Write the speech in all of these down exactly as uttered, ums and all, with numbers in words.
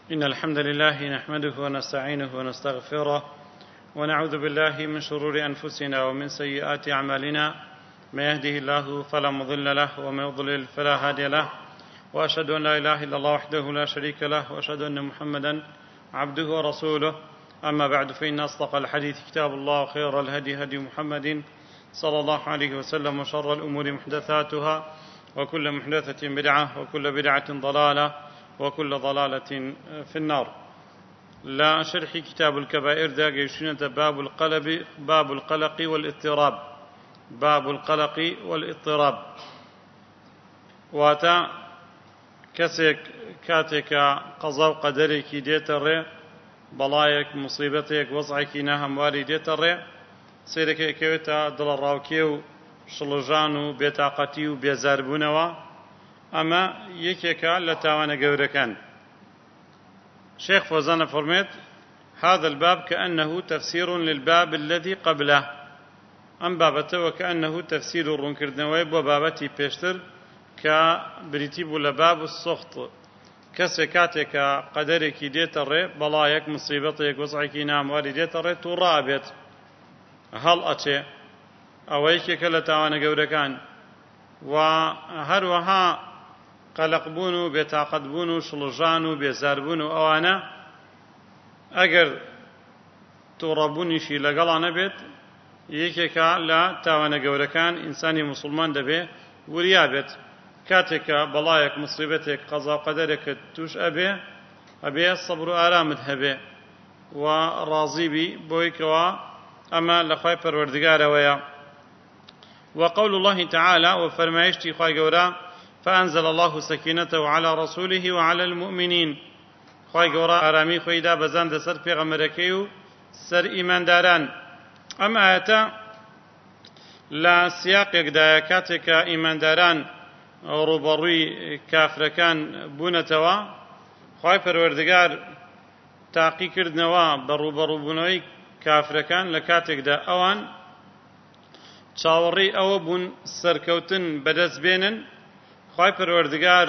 إن الحمد لله نحمده ونستعينه ونستغفره ونعوذ بالله من شرور أنفسنا ومن سيئات أعمالنا. من يهده الله فلا مضل له ومن يضلل فلا هادي له، وأشهد أن لا إله إلا الله وحده لا شريك له، وأشهد أن محمدا عبده ورسوله. أما بعد، فإن أصدق الحديث كتاب الله، وخير الهدي هدي محمد صلى الله عليه وسلم، وشر الأمور محدثاتها، وكل محدثة بدعة، وكل بدعة ضلالة، وكل ضلالة في النار. لا شرح كتاب الكبائر دا قيشنا باب القلب باب القلق والاضطراب باب القلق والاضطراب واتا كسك كاتك قضاء قدرك ديت الري بلايك مصيبتك وضعك نهم واري ديت الري سيرك كويتا دل الراوكيو شلجانو بيتاقتيو بيزاربونوا أما يكيكا لتاوانا قوركان. شيخ فوزان فرميت: هذا الباب كأنه تفسير للباب الذي قبله. أم بابته وكأنه تفسير الرنكردنويب وبابتي بيشتر كبريتيب لباب السخط كسكاتك قدرك ديت الري بلايك مصيبتك وصعك نام واري ديت الري ترابط هل أتي أويكيك لتاوانا قوركان وهروها قلق بونو بێتاقەت بوون و شڵژان و بێزار بوون و ئەوانە ئەگەر تووڕەبوونیشی لەگەڵا نەبێت یەکێکە لە تاوانە گەورەکان ئینسانی موسڵمان دەبێ وریا بێت. کاتێکە بەڵایەک مصیبەتێک قەزا و قەدەرێکت توش ئەبێ ئەبێ سەبر و ئارامت هەبێ و ڕازیبی بۆی کەوا ئەمە لە خوای پەروەردگارەوەیە. وقول الله تعالى وفرمايشتي خوای گەورە: فأنزل الله سكينته على رسوله وعلى المؤمنين. خواهي قوراء آرامي خويدا بزاند سر پیغمبركيو سر إيمان داران. أما آياتا لا سياق يقدا كاتك إيمان داران روبروي كافركان بونتوا خواهي پروردگار تاقي كردنوا بروبرو بونوي كافركان لكاتك دا أوان چاوڕی ئەوە بوون سەرکەوتن بەدەست بێنن. خوای پەروەردگار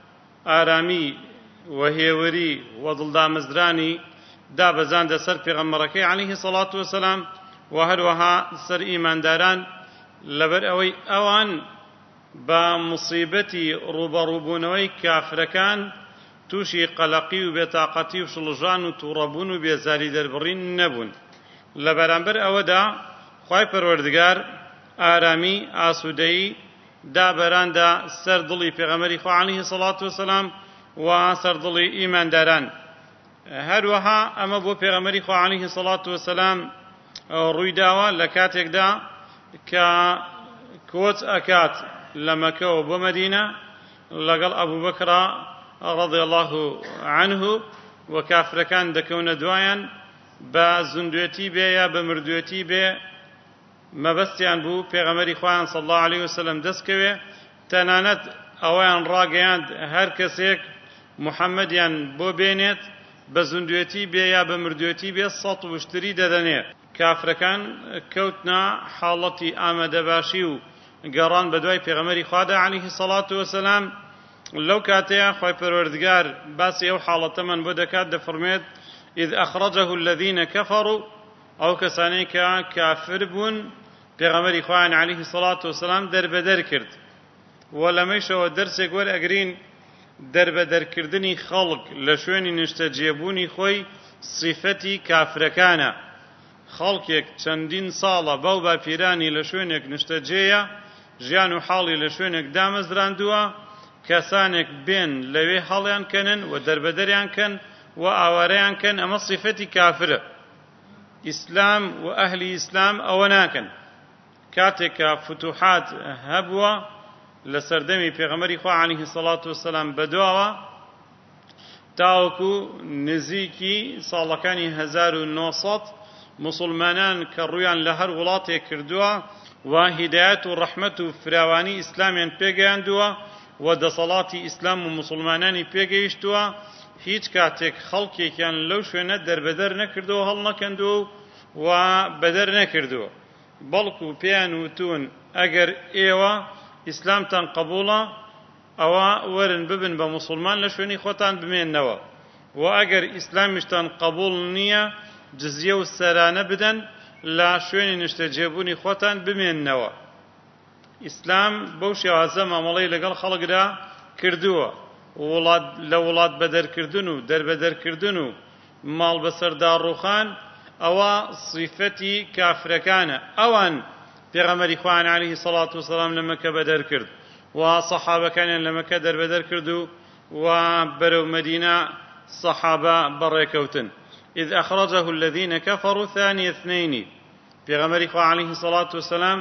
ئارامی و هێوری و دڵدامەزرانی دابەزاندە سەر پێغەمبەرەکەی عەلەیهی سەڵات وەسەلام و هەروەها سەر ئیمانداران لەبەر ئەوەی ئەوان بە موسیبەتی ڕوبەڕووبوونەوەی کافرەکان تووشی قەلەقی و بێتاقەتی و شڵژان و تووڕەبوون و بێزاری دەربڕین نەبوون. لە بەرامبەر ئەوەدا خوای پەروەردگار ئارامی ئاسوودەیی دابەراندا سەر دڵی پێغەمبەری خوا عەلەیهی سەڵات وەسەلام و سەر دڵی ئیمانداران. هەروەها ئەمە بۆ پێغەمبەری خوا عەلەیهی سەڵات وەسەلام ڕوویداوە لە کاتێکدا کە کۆچ ئەکات لە مەکەوە بۆ مەدینە لەگەڵ ئەبوبەکرە ڕەضی الله عنه و کافرەکان دەکەونە دوایان بە زوندوێتی بێ یا بە مردوێتی بێ مەبەستیان بوو پێغەمبەری خوایان صلی الله علیه وسلم دەستکەوێ. تەنانەت ئەوەیان ڕاگەیاند هەر کەسێک محەممەدیان بۆ بێنێت بە زوندوێتی بێ یا بە مردوێتی بێ سەد وشتری دەدەنێ. کافرەکان کەوتنە حاڵەتی ئامادەباشی و گەڕان بە دوای پێغەمبەری خوادا عەلەیهی سەڵات وەسەلام. لەو کاتەیە خوای پەروەردگار باسی ئەو حاڵەتەمان بۆ دەکات، دەفەرمێت: إذ أخرجه الذين كفروا. ئەو کەسانەی کە کافر بوون پێغەمبەری خوایان عەلەیهی سەڵات وەسەلام دەربەدەر کرد. و لەمەیشەوە دەرسێک وەرئەگرین دەربەدەرکردنی خەڵک لە شوێنی نیشتەجێبوونی خۆی سیفەتی کافرەکانە. خەڵکێک چەندین ساڵە بەو باپیرانی لە شوێنێک نیشتەجێیە، ژیان و حاڵی لە شوێنێک دامەزراندووە، کەسانێک بێن لەوێ هەڵیان کەنن و دەربەدەریان کەن و ئاوارەیان کەن، ئەمە سیفەتی کافرە. ئیسلام و ئەهلی ئیسلام ئەوە ناکەن. کاتێککە فتوحات هەبووە لە سەردەمی پێغەمبەری خوا عەلەیهی سەڵات وەسەلام بەدواوە تاوەکو نزیکی ساڵەکانی هەزار و نۆ سەد موسڵمانان کە ڕوویان لە هەر وڵاتێک کردووە و هیدایەت و ڕەحمەت و فراوانی ئیسلامیان پێگەیاندووە و دەسەڵاتی ئیسلام و موسڵمانانی پێگەیشتووە، هیچ کاتێک خەڵکێکیان لەو شوێنە دەربەدەر نەکردەوە، هەڵ نەکەندووە و بەدەر نەکردووە، بەڵکو پێیان وتون ئەگەر ئێوە ئیسلامتان قبوڵە ئەوە وەرن ببن بە موسڵمان لە شوێنی خۆتان بمێننەوە و ئەگەر ئیسلامیشتان قبول نییە جزیە و سەرانە بدەن لە شوێنی نیشتەجێبوونی خۆتان بمێننەوە. ئیسلام بەو شێوازە مامەڵەی لەگەڵ خەڵکدا کردووە، لە وڵات بەدەرکردن و دەربەدەرکردن و ماڵ بەسەردا ڕووخان ئەوە صیفەتی کافرەکانە. ئەوان پێغەمبەری خوان عەلەیهی سەڵات وسەلام لە مەکە بەدەر کرد و سەحابەکانیان لە مەکە دەربەدەر کرد و و بەرەو مەدینە سەحابە بەڕێکەوتن. إذ أخرجه الذين كفروا ثاني اثنين پێغەمبەری خوا عەلەیهی سەڵات وسەلام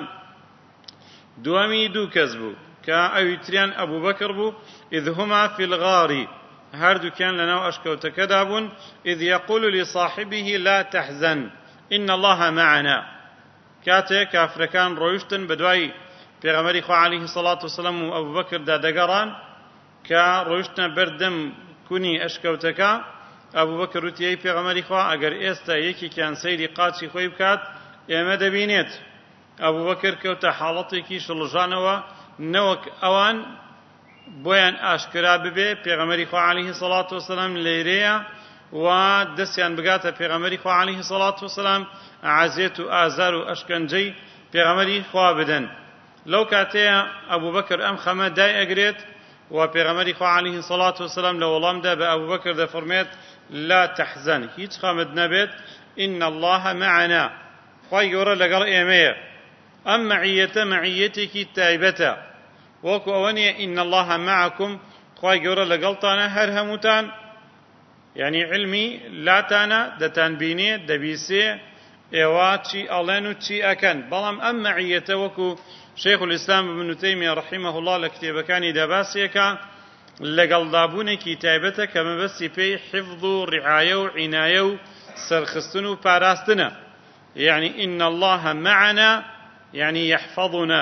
دووەمی دوو کەس بوو کە ئەوی تریان ئەبوو بەکر بوو. إذ هما في الغار هەردووکیان لەناو ئەشکەوتەکەدا بوون. إذ يقول لصاحبه لا تحزن إن الله معنا کاتێک کافرەکان ڕۆیشتن بە دوای پێغەمبەری خوا عەلەیهی سەڵات وسەلام و ئەبوو بەکردا دەگەڕان کە ڕۆیشتنە بەردەم کونی ئەشکەوتەکە. ئەبوو بەکر وتی ئەی پێغەمبەری خوا ئەگەر ئێستا یەکێکیان سەیری قاچی خۆی بکات ئێمە دەبینێت. ئەبوو بەکر کەوتە حاڵەتێکی شڵژانەوە نەوەک ئەوان بۆیان ئاشکرا ببێ پێغەمبەری خوا عەلەیهی سەڵات وسەلام لێرەیە و دەستیان بگاتە پێغەمبەری خوا عەلەیهی سەڵات وسەلام عەزیەت و ئازار و ئەشکەنجەی پێغەمبەری خوا بدەن. لەو کاتەیە ئەبوو بەکر ئەم خەمە دای ئەگرێت و پێغەمبەری خوا عەلەیهی سەڵات وسەلام لە وەڵامدا بە ئەبوو بەکر دەفەرمێت لا تحزن هیچ خەمت نەبێت إن الله معنا خوای گەورە لەگەڵ ئێمەیە. ئەم مەعیەتە مەعیەتێکی تایبەتە وەکو ئەوە نییە إن الله معكم خوای گەورە لەگەڵتانە هەر هەمووتان، یعنی علمی لاتانە دەتان بینێ دەبیسێ ئێوە چی ئەڵێن و چی ئەکەن. بەڵام ئەم مەعیەتە وەکو شەیخ الئیسلام ابن تەیمیە ڕەحیمەه الله لە کتێبەکانی دەباسیەکە لەگەڵدابوونێکی تایبەتە کە مەبەستی پێی حفظ و ڕعایە و عینایە و سەرخستن و پاراستنە. يعني إن الله معنا يعني يحفظنا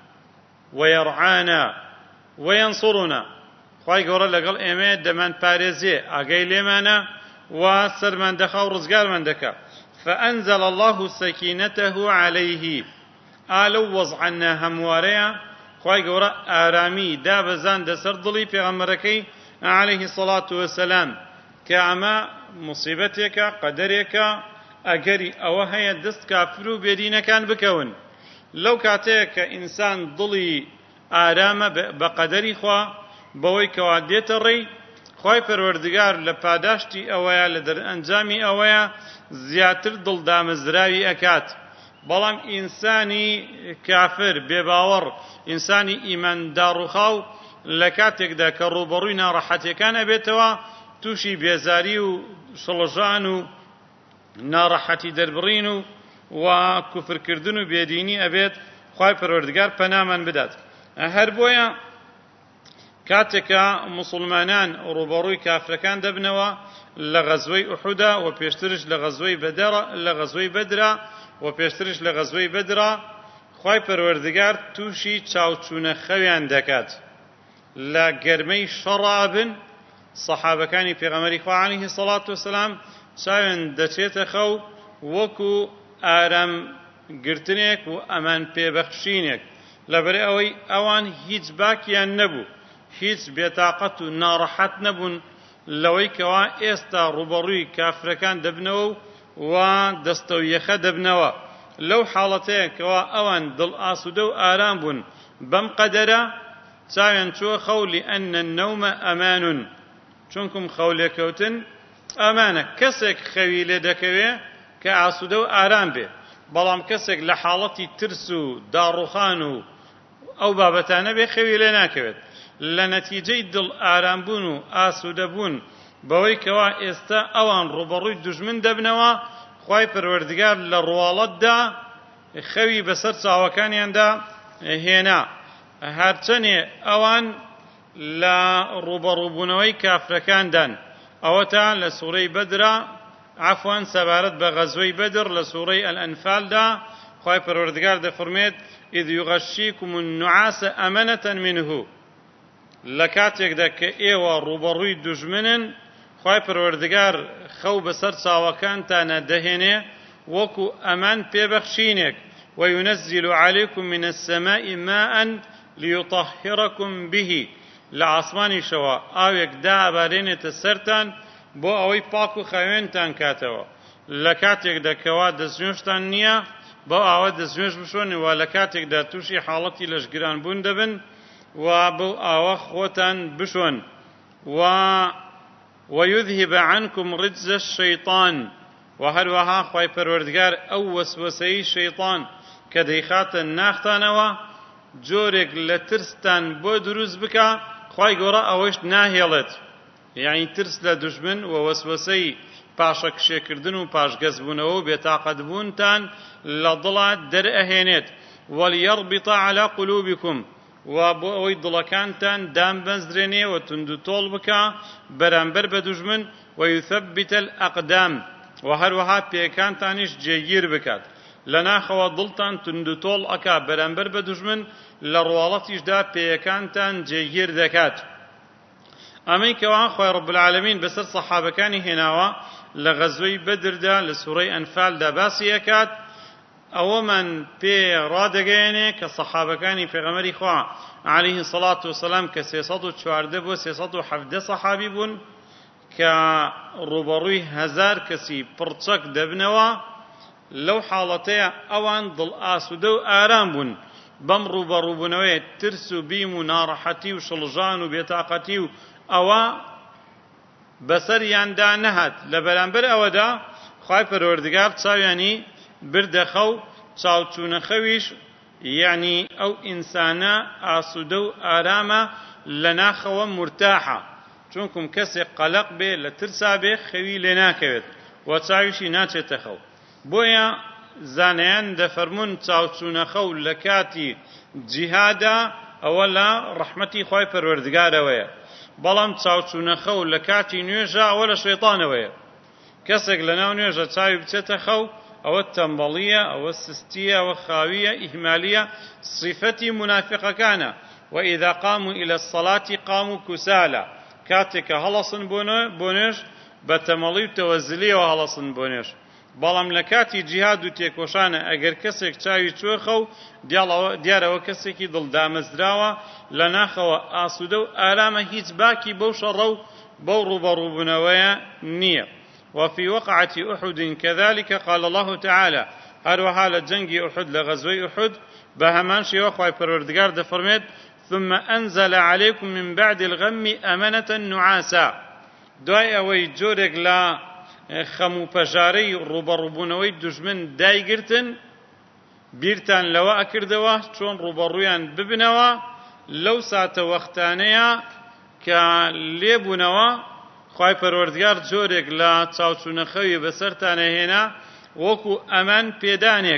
ويرعانا وينصرنا خوای گەورە لەگەڵ ئێمە دەمان پارێزێ ئاگای لێمانە و سەرمان دەخا و ڕزگارمان دەکا. فأنزل الله سكينته عليه ئالەو وەزعەنە هەموارەیە خوای گەورە ئارامی دابەزان دەسەر دڵی پێغەمبەرەکەی عەلەیهی سەڵات وسەلام کە ئەمە موسیبەتێکە قەدەرێکە ئەگەری ئەوە هەیە دەست کافر و بێدینەکان بکەون. لەو کاتەیە کە ئینسان دڵی ئارامە بە قەدەری خوا بەوەی کەوا دێتە ڕێی خوای پەروەردگار لە پاداشتی ئەوەیە لە دەرئەنجامی ئەوەیە زیاتر دڵدامەزراوی ئەکات. بەڵام ئینسانی کافر بێباوەڕ ئینسانی ئیماندار و خاو لە کاتێکدا کە ڕوبەڕووی ناڕەحەتیەکان ئەبێتەوە تووشی بێزاری و شڵژان و ناڕەحەتی دەربڕین و و کوفرکردن و بێدینی ئەبێت. خوای پەروەردگار پەنامان بدات. هەر بۆیە کاتێکە موسڵمانان ڕوبەڕووی کافرەکان دەبنەوە لە غەزوەی ئوحودا و پێشترش لە غەزوەی بەدەر لە غەزوەی بەدرا و پێشترش لە غەزوەی بەدرا خوای پەروەردگار تووشی چاوچوونە خەویان دەکات. لە گەرمەی شەڕابن سەحابەکانی پێغەمبەری خوا عەلەیهی سەڵات وسەلام چاویان دەچێتە خەو وەکو ئارام گرتنێک و ئەمان پێبەخشینێک لەبەر ئەوەی ئەوان هیچ باکیان نەبوو، هیچ بێتاقەت و ناڕەحەت نەبوون لەوەی کەوا ئێستا ڕوبەڕووی کافرەکان دەبنەوە و دەستە و یەخە دەبنەوە. لەو حاڵەتەیە کەوا ئەوان دڵ ئاسوودە و ئارام بوون بەم قەدەرە چاویان چووە خەو لئەنە النەومە ئەمانون چونکم خەولێکەوتن ئەمانە. کەسێک خەوی لێ دەکەوێ کە ئاسوودە و ئارام بێ، بەڵام کەسێک لە حاڵەتی ترس و داڕوخان و ئەو بابەتانە بێ خەوی لێ ناکەوێت. لە نەتیجەی دڵ ئارامبوون و ئاسوودەبوون بەوەی کەوا ئێستا ئەوان ڕوبەڕووی دوژمن دەبنەوە خوای پەروەردگار لە ڕواڵەتدا خەوی بەسەر چاوەکانیاندا هێنا. هەرچەنێ ئەوان لە ڕوبەڕووبوونەوەی کافرەکاندان ئەوە تا لە سوورەی بەدرا عفوان سەبارەت بە غەزوەی بەدر لە سوورەی ئەلئەنفالدا خوای پەروەردگار دەفەرمێت إذ يغشيكم النعاس أمنة منه لە کاتێکدا کە ئێوە ڕوبەڕووی دوژمنن خوای پەروەردگار خەو بەسەر چاوەکانتانە دەهێنێ وەکو ئەمان پێبەخشینێک. وينزل عليكم من السماء ماء ليطهركم به لە ئاسمانیشەوە ئاوێک دابارێنێتە سەرتان بۆ ئەوەی پاک و خاوێنتان کاتەوە لە کاتێکدا کەوا دەستنوێژتان نییە بۆ ئاوە دەستنوێژ بشۆنی و لە کاتێکدا تووشی حاڵەتی لەشگرانبوون دەبن و بەو ئاوە خۆتان بشۆن و ويذهب عنكم رجز الشيطان وهروها خوای پەروەردگار ئەو وەسوەسەی شەیطان کە دەیخاتە ناختانەوە جۆرێک لە ترستان بۆ دروست بکە خوای گەورە ئەوەش ناهێڵێت یعنی ترس لە دوژمن و وەسوەسەی پاشە کشێکردن و پاشگەزبوونەوە و بێتاقەتبوونتان لە دڵە دەرئەهێنێت وەلیەڕبیط عەلا قولوبکم و بۆ ئەوەی دڵەکانتان دامبەزرێنێ و توندوتۆڵ بکە بەرامبەر بە دوژمن وەیوثەبیت الئەقدام و هەروەها پێکانتانیش جێگیر بکات لە ناخەوە دڵتان توندوتۆڵ ئەکا بەرامبەر بە دوژمن لە ڕواڵەتیشدا پێیەکانتان جێگیر دەکات ئەمەی کەوا خۆی ڕەب العالەمین بەسەر سەحابەکانی هێناوە لە غەزوەی بەدردا لە سوورەی ئەنفالدا باسی ئەکات ئەوەمان پێ ڕادەگەیەنێ کە سەحابەکانی پێغەمبەری خوا عەلەیهی سەڵات وسەلام کە سێسەد و چواردە بۆ سێسەد و حەڤدە سەحابی بوون کە ڕوبەڕووی هەزار کەسی پڕچەک دەبنەوە لەو حاڵەتەیە ئەوان دڵ ئاسوودە و ئارام بوون بەم ڕوبەڕووبوونەوەی ترس و بیم و ناڕەحەتی و شڵژان و بێتاقەتی و ئەوە بەسەریاندا نەهات لە بەرامبەر ئەوەدا خوای پەروەردگار چاویانی بردەخە و چاوچوونەخەویش یعنی ئەو ئینسانە ئاسوودە و ئارامە لە ناخەوە مرتاحە چونکم کەسێک قەلەق بێ لە ترسا بێ خەوی لێ ناکەوێت و چاویشی ناچێتە خەو بۆیە زانایان دەفەرمون چاوچوونەخە و لە کاتی جیهادا ئەوە لە ڕەحمەتی خوای پەروەردگارەوەیە بەڵام چاوچوونەخە و لە کاتی نوێژە ئەوە لە شەیطانەوەیە کەسێک لە ناو نوێژە چاوی بچێتە خەو ئەوە تەمبەڵیە ئەوە سستیە ئەوە خاویە ئیهمالیە صفەتی منافقەکانە وإذا قاموا إلى الصلاة قاموا كسالى کاتێک کە هەڵەسن بۆ نوێژ بە تەمەڵی و تەوەزلیەوە هەڵەسن بۆ نوێژ بەڵام لە کاتی جیهاد و تێکۆشانە ئەگەر کەسێک چاوی چوە خەو دیارەوە کەسێکی دڵدامەزراوە لە ناخەوە ئاسوودە و ئارامە هیچ باکی بەو شەڕە و بەو ڕوبەڕووبوونەوەیە نییە وفي وقعة أحد كذلك قال الله تعالى هروها لجنگ أحد لغزوي أحد بهمان شيء وخوي پروردگار دفرمت ثم أنزل عليكم من بعد الغم أمنة نعاسا دوای ئەوەی جۆرێک لە خەم و پەژارەی ڕوبەڕووبوونەوەی دوژمن دایگرتن بیرتان لەوە ئەکردەوە چۆن ڕوبەڕوویان ببنەوە لەو ساتە وەختانەیە کە لێبوونەوە خوای پەروەردگار جۆرێک لە چاوچوونەخەوی بەسەرتانە هێنا وەکو ئەمان پێدانێک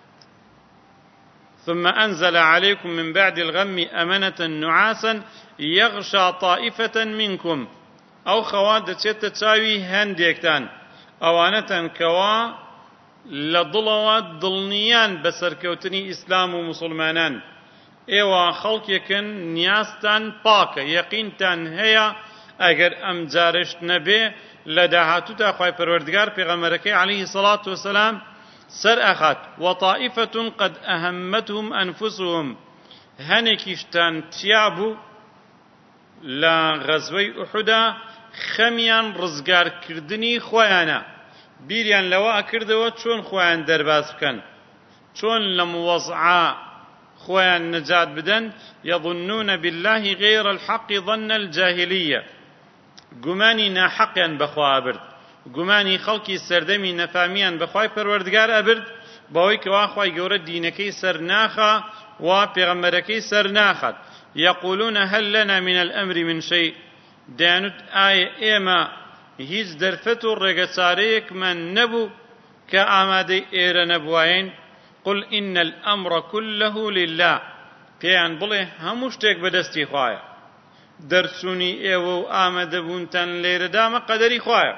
ثم أنزل عليكم من بعد الغم أمنة نعاسا يغشى طائفة منكم أو خواد دچێتە چاوی هەندێکتان ئەوانەتەن کەوا لە دڵەوە دڵنیان بەسەرکەوتنی ئیسلام و موسڵمانان ئێوە خەڵکێکن نیازتان پاکە یەقینتان هەیە ئەگەر ئەم جارشت نەبێ لە داهاتوودا خوای پەروەردگار پێغەمبەرەکەی عەلەیهی سەڵات وسەلام سەر ئەخات وطائفة قد أهمتهم أنفسهم هەنێکیشتان تیا بوو لە غەزوەی ئوحودا خەمیان ڕزگارکردنی خۆیانە بیریان لەوە ئەکردەوە چۆن خۆیان دەرباز بکەن چۆن لە موەزعە خۆیان نەجات بدەن يظنون بالله غير الحق ظن الجاهلية گومانی ناحەقیان بەخوا ئەبرد گومانی خەڵکی سەردەمی نەفامیان بەخوای پەروەردگار ئەبرد بەوەی کەوا خوای گەورە دینەکەی سەر ناخە و پێغەمبەرەکەی سەر ناخات يقولون هل لنا من الأمر من شيء دەیانوت ئایا ئێمە هیچ دەرفەت و ڕێگەچارەیەکمان نەبوو کە ئامادەی ئێرە نەبووین قل إن الأمر كله لله پێیان بڵێ هەموو شتێک بەدەستی خوایە دەرچوونی ئێوە و ئامادەبوونتان لێرەدامە قەدەری خوایە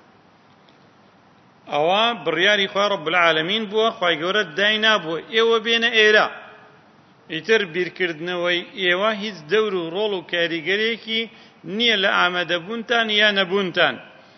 ئەوە بڕیاری خوای ڕەب العالەمین بووە خوای گەورە دای نابووە ئێوە بێنە ئێرە ئیتر بیرکردنەوەی ئێوە هیچ دەور و ڕۆڵ و کاریگەرێکی نییە لە ئامادەبوونتان یا نەبوونتان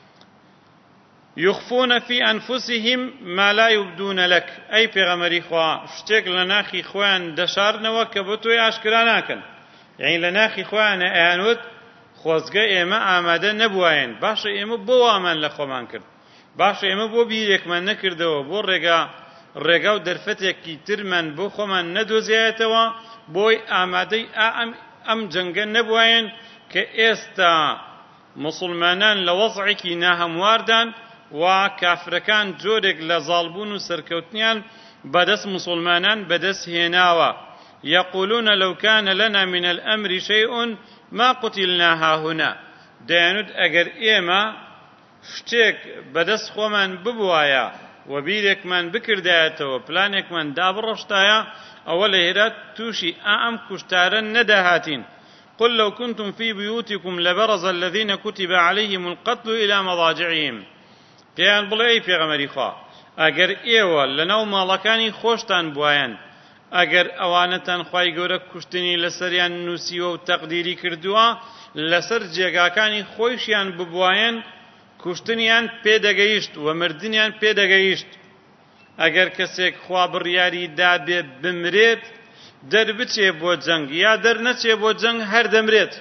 يخفون في أنفسهم ما لا يبدون لك أي پیغمبری خوا شتێک لە ناخی خۆیان دەشارنەوە کە بۆ تۆی ئاشکرا ناکەن یعنی لە ناخی خۆیانە ئەیانوت خۆزگە ئێمە ئامادە نەبووین باشە ئێمە بۆ وامان لە خۆمان کرد باشە ئێمە بۆ بیرێکمان نەکردەوە بۆ ڕێگا ڕێگا و دەرفەتێکی ترمان بۆ خۆمان نەدۆزیایەتەوە بۆی ئامادەی ئەم جەنگە نەبووین کە ئێستا مسلمانان لە وەزعێکی ناهەمواردان و کافرەکان جۆرێک لە زاڵبوون و سەرکەوتنیان بەدەست مسلمانان بەدەست هێناوە يقولون لو كان لنا من الأمر شيء ما قتلنا هاهنا دەیانوت ئەگەر ئێمە شتێک بەدەست خۆمان ببوایە و بیرێکمان بکردایەتەوە پلانێکمان دابڕۆشتایە ئەوە لە هێرا تووشی ئەم کوشتارە نەداهاتین قل لو كنتم في بيوتكم لبرز الذين كتب عليهم القتل إلى مضاجعهم پێیان بڵێ ئەی پێغەمبەری خوا ئەگەر ئێوە لەناو ماڵەکانی خۆشتان بوایەن ئەگەر ئەوانەتان خوای گەورە کوشتنی لەسەریان نووسیوە و تەقدیری کردووە لەسەر جێگاکانی خۆیشیان ببوایەن کوشتنیان پێدەگەیشت و مردنیان پێدەگەیشت ئەگەر کەسێک خوا بڕیاری دابێ بمرێت دەربچێ بۆ جەنگ یا دەرنەچێ بۆ جەنگ هەر دەمرێت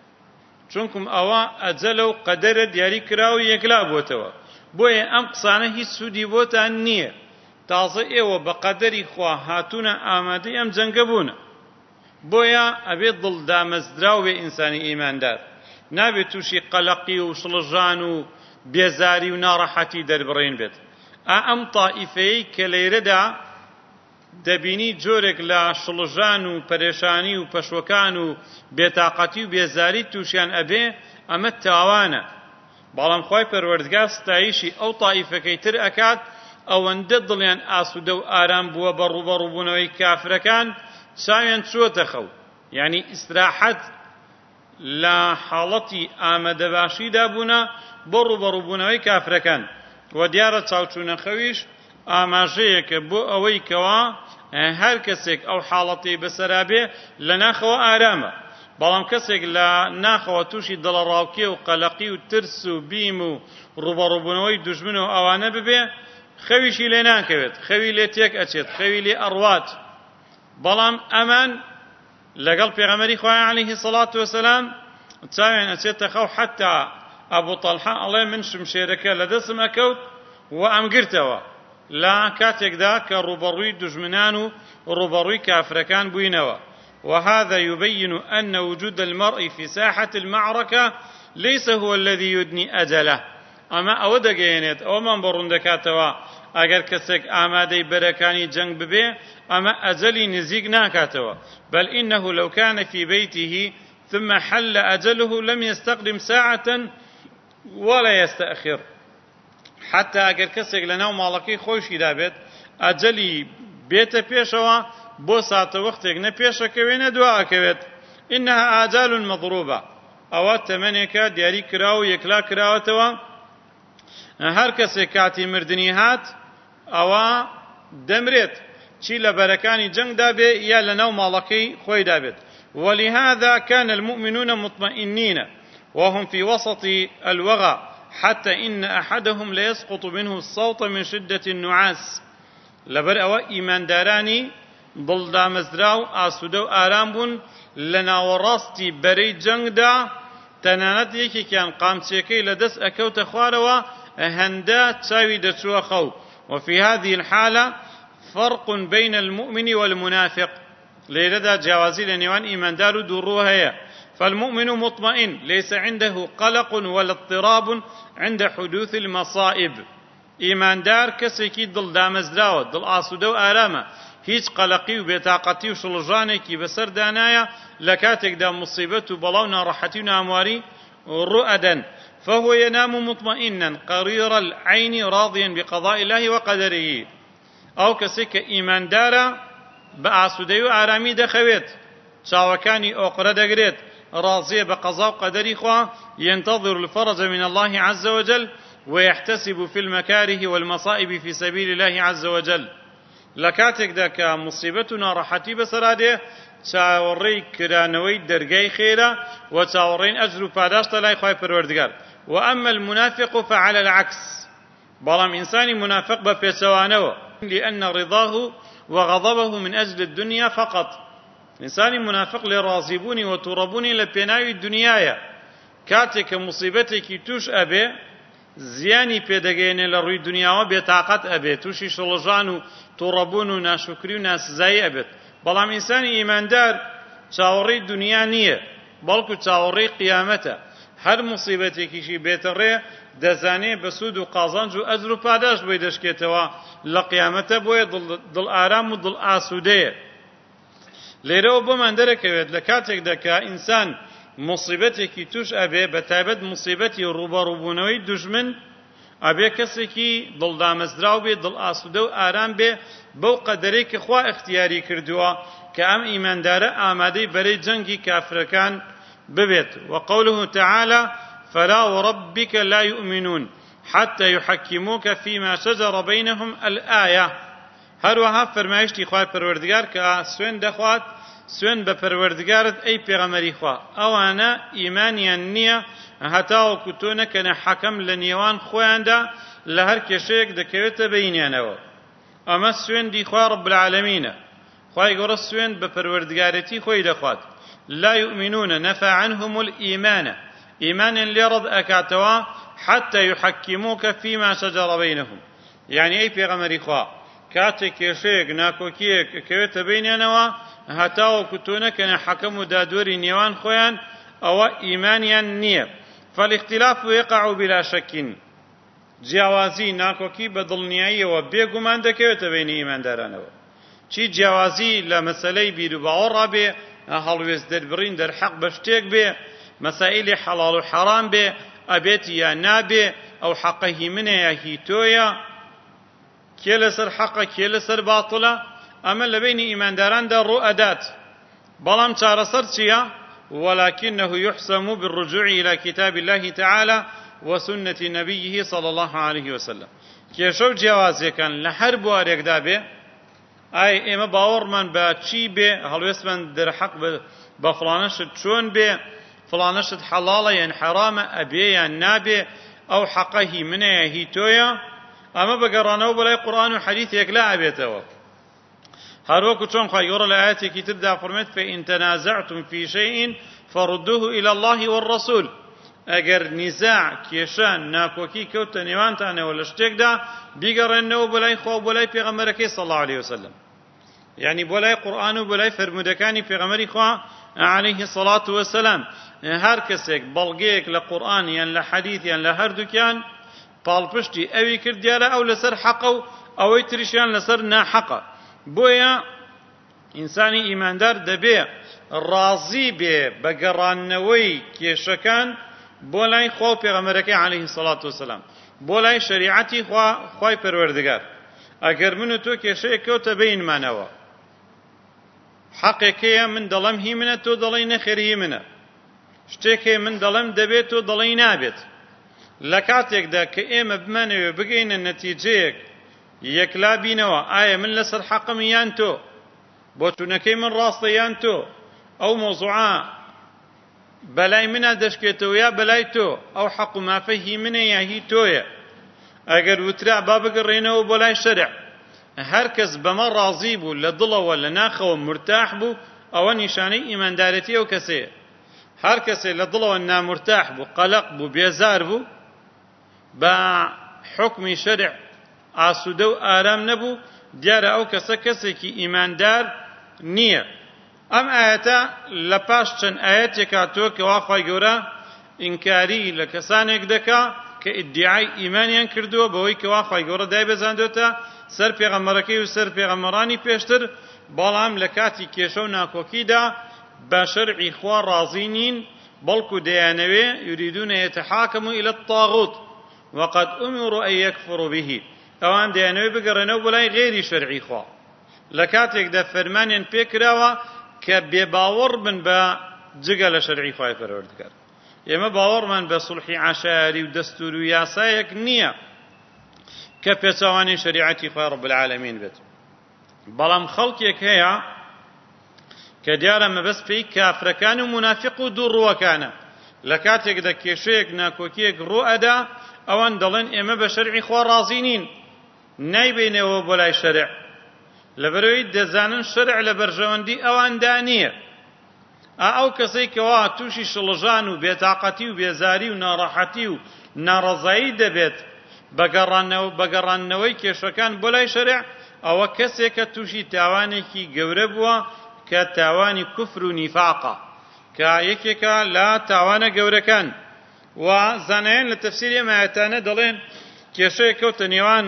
چونکم ئەوە ئەجەلە و قەدەرە دیاری کراوە یەکلا بۆتەوە بۆیە ئەم قسانە هیچ سوودی بۆتان نییە تازە ئێوە بە قەدەری خوا هاتوونە ئامادەی ئەم جەنگە بوونە بۆیە ئەبێت دڵدامەزدراو بێ ئینسانی ئیماندار نابێت تووشی قەلەقی و شڵژان و بێزاری و ناڕەحەتی دەربڕین بێت ئەم تائیفەیەی کە لەیرەدا دەبینی جۆرێک لە شڵژان و پەرێشانی و پەشوەکان و بێتاقەتی و بێزاری تووشیان ئەبێ ئەمە تاوانە بەڵام خوای پەروەردگار ستایشی ئەو تائیفەکەی تر ئەکات ئەوەندە دڵیان ئاسوودە و ئارام بووە بە ڕوبەڕووبوونەوەی کافرەکان چاویان چووەتە خەو یعنی ئیستراحەت لە حاڵەتی ئامادەباشیدا بوونە بۆ ڕوبەڕووبوونەوەی کافرەکان و دیارە چاوچوونە خەویش ئاماژەیەکە بۆ ئەوەی کەوا هەر کەسێک ئەو حاڵەتی بەسەرابێ لە ناخەوە ئارامە بەڵام کەسێک لە ناخەوە تووشی دڵەڕاوکێ و قەلەقی و ترس و بیم و ڕوبەڕووبوونەوەی دوژمن و ئەوانە ببێ خەویشی لێ ناکەوێت خەوی لێ تێک ئەچێت خەوی لێ ئەڕوات بەڵام ئەمان لەگەڵ پێغەمبەری خوا عەلەیهی سەڵات وەسەلام چاویان ئەچێتە خەو حەتا ئەبوو تەڵحە ئەڵێ من شمشێرەکە لە دەستم ئەکەوت و ئەمگرتەوە لا کاتێکدا کە ڕوبەڕووی دوژمنان و ڕوبەڕووی کافرەکان بووینەوە وهذا يبين أن وجود المرء في ساحة المعركة ليس هو الذي يدني أجله أما أو دقينت أو من برندكاتوا أجر كسك آمادي بركاني جنگ ببي أما أجلي نزيق ناكاتوا بل إنه لو كان في بيته ثم حل أجله لم يستقدم ساعة ولا يستأخر حتى أجر كسك لناو مالكي خوشي دابت أجلي بيت بيشوا بۆ ساتە وەختێک نە پێشەکەوێ نە دواکەوێت ئینەها ئاجال مەضروبە ئەوە تەمەنێکە دیاری کرا و یەکلا کراوەتەوە هەر کەسێک کاتی مردنی هات ئەوە دەمرێت چی لە بەرەکانی جەنگدا بێ یا لە ناو ماڵەکەی خۆی دابێت ولهذا كان المؤمنون مطمئنين وهم في وسط الوغى حتى إن أحدهم ليسقط منه الصوت من شدة النعاس لبر أو إيمان داراني دڵدامەزرا و ئاسوودە و ئارام بوون لە ناوەڕاستی بەرەی جەنگدا تەنانەت یەکێکیان قامچیەکەی لە دەست ئەکەوتە خوارەوە هەندە چاوی دەچووە خەو وفي هذه الحالة فرق بين المؤمن والمنافق ليلدا جوازي لنيوان إيماندار و دوڕوو هەیە فالمؤمن مطمئن ليس عنده قلق ولا اضطراب عند حدوث المصائب إيماندار کەسێکی دڵدامەزراوە دڵ ئاسوودە و ئارامە هیچ قەلەقی و بێتاقەتی و شڵژانێکی بەسەر دانایە لە کاتێکدا مصیبەت و بەڵاو ناڕەحەتی و نامواری ڕوئەدەن فهو ينام مطمئنا قرير العين راضيا بقضاء الله وقدره ئەو کەسێک کە ئیماندارە بە ئاسوودەی و ئارامی دەخەوێت چاوەکانی ئۆقرە دەگرێت ڕازیە بە قەزا و قەدەری خوا ينتظر الفرج من الله عز وجل ويحتسب في المكاره والمصائب في سبيل الله عز وجل لكاتێکدا کە مصیبەت و ناڕەحەتی بەسەرادێ چاوەڕێی کرانەوەی دەرگای خێرە و چاوەڕێین ئەجر و پاداشتە لای خوای پەروەردگار وأما المنافق فعلى العكس بەڵام ئینسانی منافق بە پێچەوانەوە لأن رضاه وغضبه من أجل الدنيا فقط ئینسانی منافق لێ ڕازیبوونی و تووڕەبوونی لە پێناوی دنیایە کاتێک کە موسیبەتێکی توش ئەبێ زیانی پێدەگەێنێ لە ڕووی دنیاوە بێتاقەت ئەبێت تووشی شڵەژان و تووڕەبوون و ناشکری و ناسزایی ئەبێت بەڵام ئینسانی ئیماندار چاوەڕێی دنیا نییە بەڵکو چاوەڕێی قیامەتە هەر موسیبەتێکیشی بێتە ڕێ دەزانێ بە سوود و قازانج و ئەجر و پاداش بۆی دەشکێتەوە لە قیامەتە بۆیە دڵ ئارام و دڵ ئاسوودەیە لێرەوە بۆمان دەرەکەوێت لە کاتێکدا کە ئینسان موسیبەتێکی توش ئەبێ بە تایبەت موسیبەتی ڕوبەڕووبوونەوەی دوژمن ئەبێ کەسێکی دڵدامەزراو بێ دڵ ئاسوودە و ئارام بێ بەو قەدەرەی کە خوا اختیاری کردووە کە ئەم ئیماندارە ئامادەی بەرەی جەنگی کافرەکان ببێت وقوله تعالى فلا وربك لا يؤمنون حتى يحكموك فيما شجر بينهم الآية هەروەها فەرمایشتی خوای پەروەردگار کە سوێن دەخوات سوێن بە پەروەردگارت ئەی پێغەمبەری خوا ئەوانە ئیمانیان نییە هەتاوەکو تۆ نەکەنە حەکەم لە نێوان خۆیاندا لە هەر کێشەیەک دەکەوێتە بەینیانەوە ئەمە سوێندی خوا رب العالەمینە خوای گەورە سوێن بە پەروەردگارەتی خۆی دەخوات لا يؤمنون نفى عنهم الإيمان إيمانا لرد أكاتوا حتى يحكموك فيما شجر بينهم يعني أي پیغمبر خوا كاتك يشيك ناكوكيك كويت بيننا هتاو كتونك أن حكم دادوري نيوان خوان أو إيمانيا نية فالاختلاف يقع بلا شك جیاوازی ناکۆکی بەدڵنیایی و بێگومان دەکەوێتە بینی ئیماندارانەوە چی جیاوازی لە مەسەلەی بیر و باوەڕا بێ هەڵوێست دەربڕین دەرحەق بە شتێک بێ مەسائیلی حەڵاڵ و حەرام بێ ئەبێت یا نابێ ئەو حەقە هی منە یا هی تۆیە کێ لەسەر حەقە کێ لەسەر باتڵە ئەمە لە بینی ئیمانداراندا ڕوو ئەدات بەڵام چارەسەر چییە ولكنه يحسم بالرجوع إلى كتاب الله تعالى وسنة نبيه صلى الله عليه وسلم كيشو جوازي كان لحر بواريك دابي اي اما باور من با چي بي هلوس من در حق بفلانشت شون بي فلانشت حلالة ين حرامة ابي ين نابي او حقه من هي تويا اما بقرانو بلاي قرآن وحديث يكلا ابيتوا هروكو چون خيور الآيات كي تبدأ فرمت فإن تنازعتم في شيء فردوه إلى الله والرسول اگر نزاع کێشان ناکۆکی کەوتە نێوانتانەوە لە شتێکدا بیگەڕێنەوە بۆ لای خوا بۆ لای پێغەمبەرەکەی صلی الله عليه وسلم یعنی بۆ لای قورئان و بۆ لای فەرمودەکانی پێغەمبەری خوا عليه الصلاة والسلام هەر کەسێک بەڵگەیەک لە قورئان یان لە حەدیث یان لە هەردووکیان پاڵپشتی ئەوی کرد دیارە ئەو لەسەر حەقە و ئەوەی تریشیان لەسەر ناحەقە بۆیە ئینسانی ئیماندار دەبێ ڕازی بێ بە گەڕانەوەی کێشەکان بۆ لای خوا و پێغەمبەرەکەی عەلەیهی سەڵات وسەلام بۆ لای شەریعەتی خوا خوای پەروەردگار ئەگەر من و تۆ کێشەیەک کەوتە بەینمانەوە حەقێک هەیە من دەڵێم هی منە تۆ دەڵێی نەخێر هی منە شتێک هەیە من دەڵێم دەبێت تۆ دەڵێی نابێت لە کاتێکدا کە ئێمە بمانەوێ بگەینە نەتیجەیەک یەکلا بینەوە ئایا من لەسەر حەقم یان تۆ بۆ چوونەکەی من ڕاستە یان تۆ ئەو مۆزوعە بەلای منە دەشکێتەوە یا بەلای تۆ ئەو حەق و مافە هی منە یا هی تۆیە ئەگەر وترا با بگەڕێنەوە بۆ لای شەرع هەر کەس بەمە ڕازی بوو لە دڵەوە لە ناخەوە مرتاح بوو ئەوە نیشانەی ئیماندارەتی ئەو کەسەیە هەر کەسێ لە دڵەوە نامرتاح بوو قەلەق بوو بێزار بوو بە حکمی شەرع ئاسوودە و ئارام نەبوو دیارە ئەو کەسە کەسێکی ئیماندار نییە ئەم ئاەتە لە پاش چەند ئاەتێکا تۆ کەوا خوای گەورە ئینکاری لە کەسانێک دەکا کە ئیدعای ئیمانیان کردووە بەوەی کەوا خوای گەورە دایبەزاندوێتە سەر پێغەمبەرەکەی و سەر پێغەمبەرانی پێشتر بەڵام لە کاتی کێشە و ناکۆکیدا بە شەرعی خوا ڕازی نین بەڵکو دەیانەوێ یوریدون یتحاکموا إلى الطاغوت وقد أمروا أن يكفروا به ئەوان دەیانەوێ بگەڕێنەوە بۆ لای غێری شەرعی خوا لە کاتێکدا فەرمانیان پێکراوە کە بێباوەڕ بن بە جگە لە شەرعی خوای پەروەردگار ئێمە باوەڕمان بە سوڵحی عاشاری و دەستور و یاسایەک نییە کە پێچەوانی شەریعەتی خوای ڕەب العالەمین بێت بەڵام خەڵکێک هەیە کە دیارە مەبەست پێی کافرەکان و منافق و دووڕووەکانە لە کاتێکدا کێشەیەک ناکۆکیەک ڕوو ئەدا ئەوان دەڵێن ئێمە بە شەرعی خوا ڕازی نین نایبینەوە بۆ لای شەرع لەبەرەوەی دەزانن شەرع لە بەرژەوەندی ئەواندا نییە ئەو کەسەی کەوا تووشی شڵژان و بێتاقەتی و بێزاری و ناڕەحەتی و ناڕەزایی دەبێت بەگەڕانەوەی کێشەکان بۆ لای شەریع، ئەوە کەسێک کە تووشی تاوانێکی گەورە بووە کە تاوانی کوفر و نیفاقە، کە یەکێکە لە تاوانە گەورەکان. و زانایان لە تەفسیری ئەم ئایەتانە دەڵێن کێشەیە کەوتە نێوان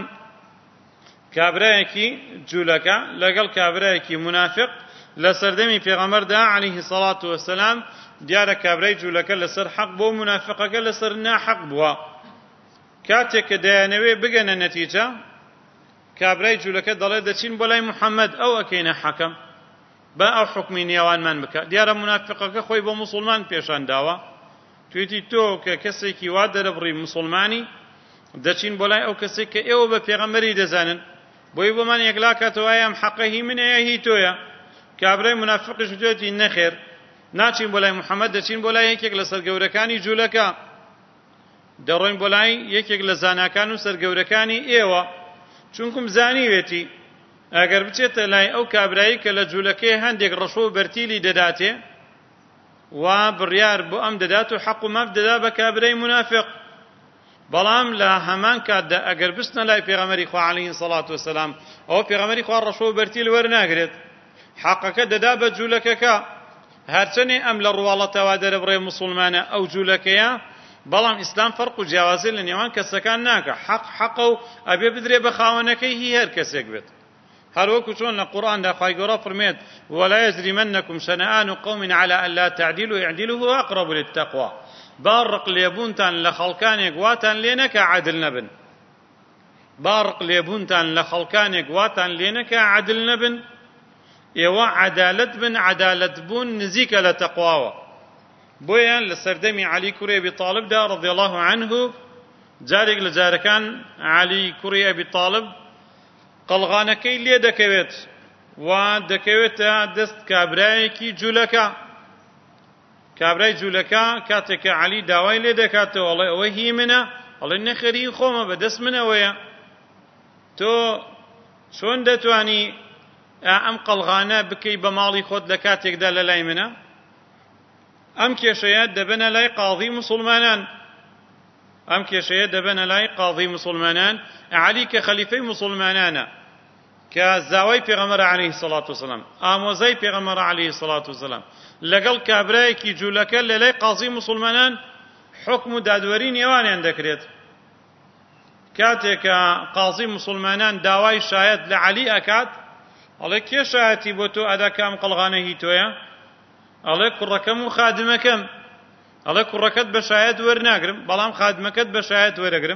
کابرایەکی جوولەکە لەگەڵ کابرایەکی منافق لە سەردەمی پێغەمبەردا عەلەیهی سەڵات وەسەلام. دیارە کابرای جوولەکە لەسەر حەق بۆ منافقەکە لەسەر ناحەق بووە. کاتێک کە دەیانەوێ بگەنە نەتیجە، کابرای جوولەکە دەڵێ دەچین بۆ لای محەممەد ئەو ئەکەینە حەکەم بە ئەو حکمی نێوانمان بکە. دیارە منافقەکە خۆی بۆ موسڵمان پیشان داوە، توێتی تۆ کە کەسێکی وا دەرەبڕی موسڵمانی دەچین بۆ لای ئەو کەسێک کە ئێوە بە پێغەمبەری دەزانن، بۆی بۆمان یەکلا کاتەوە ئەم حەقە هی منەیە هی تۆیە. کابرای منافقیش توێتی نەخێر، ناچین بۆ لای محەممەد، دەچین بۆ لای یەکێک لە سەرگەورەکانی جوولەکە، دەڕۆین بۆ لای یەکێک لە زاناکان و سەرگەورەکانی ئێوە، چونکم زانیوێتی ئەگەر بچێتە لای ئەو کابرایی کە لە جوولەکەی هەندێک ڕەشۆ و بەرتیلی دەداتێ و بڕیار بۆ ئەم دەدات و حەق و مەف دەدا بە کابرای منافق. بەڵام لە هەمان کاتدا ئەگەر بستنە لای پێغەمبەری خوا عەلەیهی سەڵات وەسەلام، ئەوە پێغەمبەری خوا ڕەشۆ و بەرتیل وەرناگرێت، حەقەکە دەدا بە جوولەکەکە. هەرچەنێ ئەم لە ڕواڵەتەوا دەرەبڕێ موسڵمانە ئەو جوولەکەیە، بەڵام ئیسلام فەرق و جیاوازی لە نێوان کەسەکان ناکە. حەق حەقە و ئەبێ بدرێ بە خاوەنەکەی هی هەر کەسێک بێت. هەروەکو چۆن لە قورئاندا خوای گەورە فەرمێت وەلا یەجریمەنەکم شەنەئان قەوم عەلا ئەلا تەعدیلوا اعدلوا هو ئەقرەب للتەقوا. باڕق لێبوونتان لە خەڵکانێک واتان لێ نەکە عەدل نەبن، باڕق لێبوونتان لە خەڵکانێک واتان لێ نەکە عەدل نەبن، ئێوە عەدالەت بن، عەدالەت بوون نزیکە لە تەقواوە. بۆیە لە سەردەمی عەلی کوڕی ئەبی تاڵبدا ڕەضی الله عنه جارێک لە جارەکان عەلی کوڕی ئەبی تاڵب قەڵغانەکەی لێ دەکەوێت و دەکەوێتە دەست کابرایەکی جوولەکە. کابرای جوولەکە کاتێک کە عەلی داوای لێ دەکاتەوە ئەڵێ ئەوە هی منە، ئەڵێ نەخێری خۆمە بەدەست منەوەیە، تۆ چۆن دەتوانی ئەم قەڵغانە بکەی بە ماڵی خۆت لە کاتێکدا لە لای منە؟ ئەم کێشەیە دەبنە لای قاضی موسڵمانان، ئەم کێشەیە دەبنە لای قاضی موسڵمانان. عەلی کە خەلیفەی موسڵمانانە، کە زاوای پێغەمبەر عەلەیهی سەڵات وسەلام، ئامۆزای پێغەمبەر عەلەیهی سەڵات وسەلام، لەگەڵ کابرایەکی جوولەکە لە لای قاضی موسڵمانان حکم و دادوەری نێوانیان دەکرێت. کاتێک کە قاضی موسڵمانان داوای شایەت لە عەلی ئەکات، ئەڵێ کێ شایەتی بۆ تۆ ئەدا کام قەڵغانە هی تۆیە؟ ئەڵێ کوڕەکەم و خادمەکەم. ئەڵێ کوڕەکەت بە شایەت وەرناگرم، بەڵام خادمەکەت بە شایەت وەرەگرم.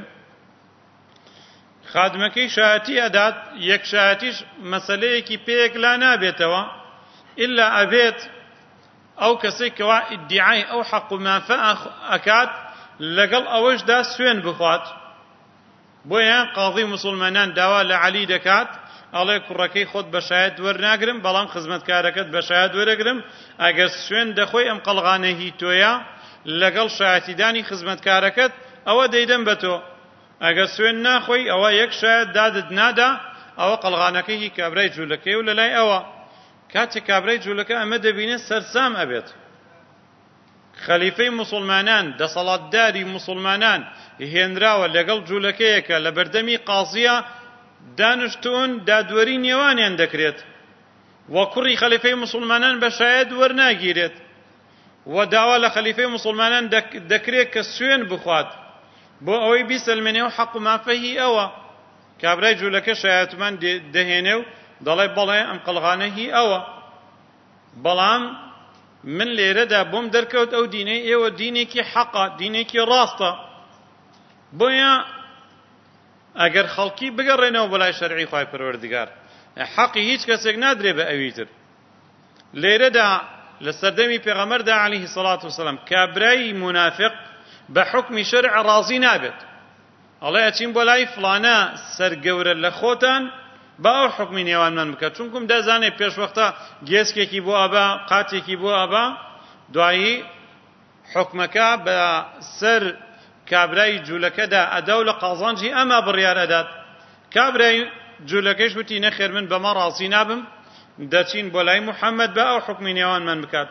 خادمەکەی شایەتی ئەدات، یەک شایەتیش مەسەلەیەکی پێیەک لا نابێتەوە ئیلا ئەبێت ئەو کەسێک کەوا ئیدعای ئەو حەق و مانفە ئەکات لەگەڵ ئەوەشدا سوێن بخوات. بۆیە قاضی موسڵمانان داوا لە عەلی دەکات، ئەڵێ کوڕەکەی خۆت بە شایەت وەرناگرم، بەڵام خزمەتکارەکەت بە شایەت وەرەگرم. ئەگەر سوێن دەخۆی ئەم قەڵغانە هی تۆیە لەگەڵ شایەتیدانی خزمەتکارەکەت، ئەوە دەیدەم بە تۆ. ئەگەر سوێن ناخۆی ئەوە یەک شایەت دادت نادا، ئەوە قەڵغانەکەی هی کابرای جوولەکەی و لە لای ئەوە. کاتێک کابرای جوولەکە ئەمە دەبینێت سەرسام ئەبێت. خەلیفەی موسڵمانان، دەسەڵاتداری موسڵمانان هێنراوە لەگەڵ جوولەکەیەکە لە بەردەمی قازیە دانشتون دادوەری نێوانیان دەکرێت، و کوڕی خەلیفەی موسڵمانان بە شایەت وەرناگیرێت، و داوا لە خەلیفەی موسڵمانان دەکرێت کە سوێن بخوات بۆ ئەوەی بیسەلمێنێ و حەق و مافەهی ئەوە. کابرای جوولەکە شایەتمان دەهێنێ و دەڵێ بەڵێ ئەم قەڵغانە هی ئەوە، بەڵام من لێرەدا بۆم دەرکەوت ئەو دینەی ئێوە دینێکی حەقە، دینێکی ڕاستە. بۆیە ئەگەر خەڵکی بگەڕێنەوە بەلای شەرعی خوای پەروەردگار، حەقی هیچ کەسێک نادرێ بە ئەویتر. لێرەدا لە سەردەمی پێغەمبەردا عەلەیهی سەڵات وسەلام کابرای منافق بە حکمی شەرع ڕازی نابێت، ئەڵێ ئەچین بۆ لای فڵانە سەرگەورە لە خۆتان با ئەو حکمی نێوانمان بکات، چونکم دەزانێت پێشوەختە گێسکێکی بۆ ئەبا، قاتێکی بۆ ئەبا، دوایی حکمەکە بە سەر کابرای جوولەکەدا ئەدا و لە قازانجی ئەمە بڕیار ئەدات. کابرای جوولەکەیش وتی نەخێر من بەمە ڕازی نابم، دەچین بۆ لای محەممەد بە ئەو حکمی نێوانمان بکات.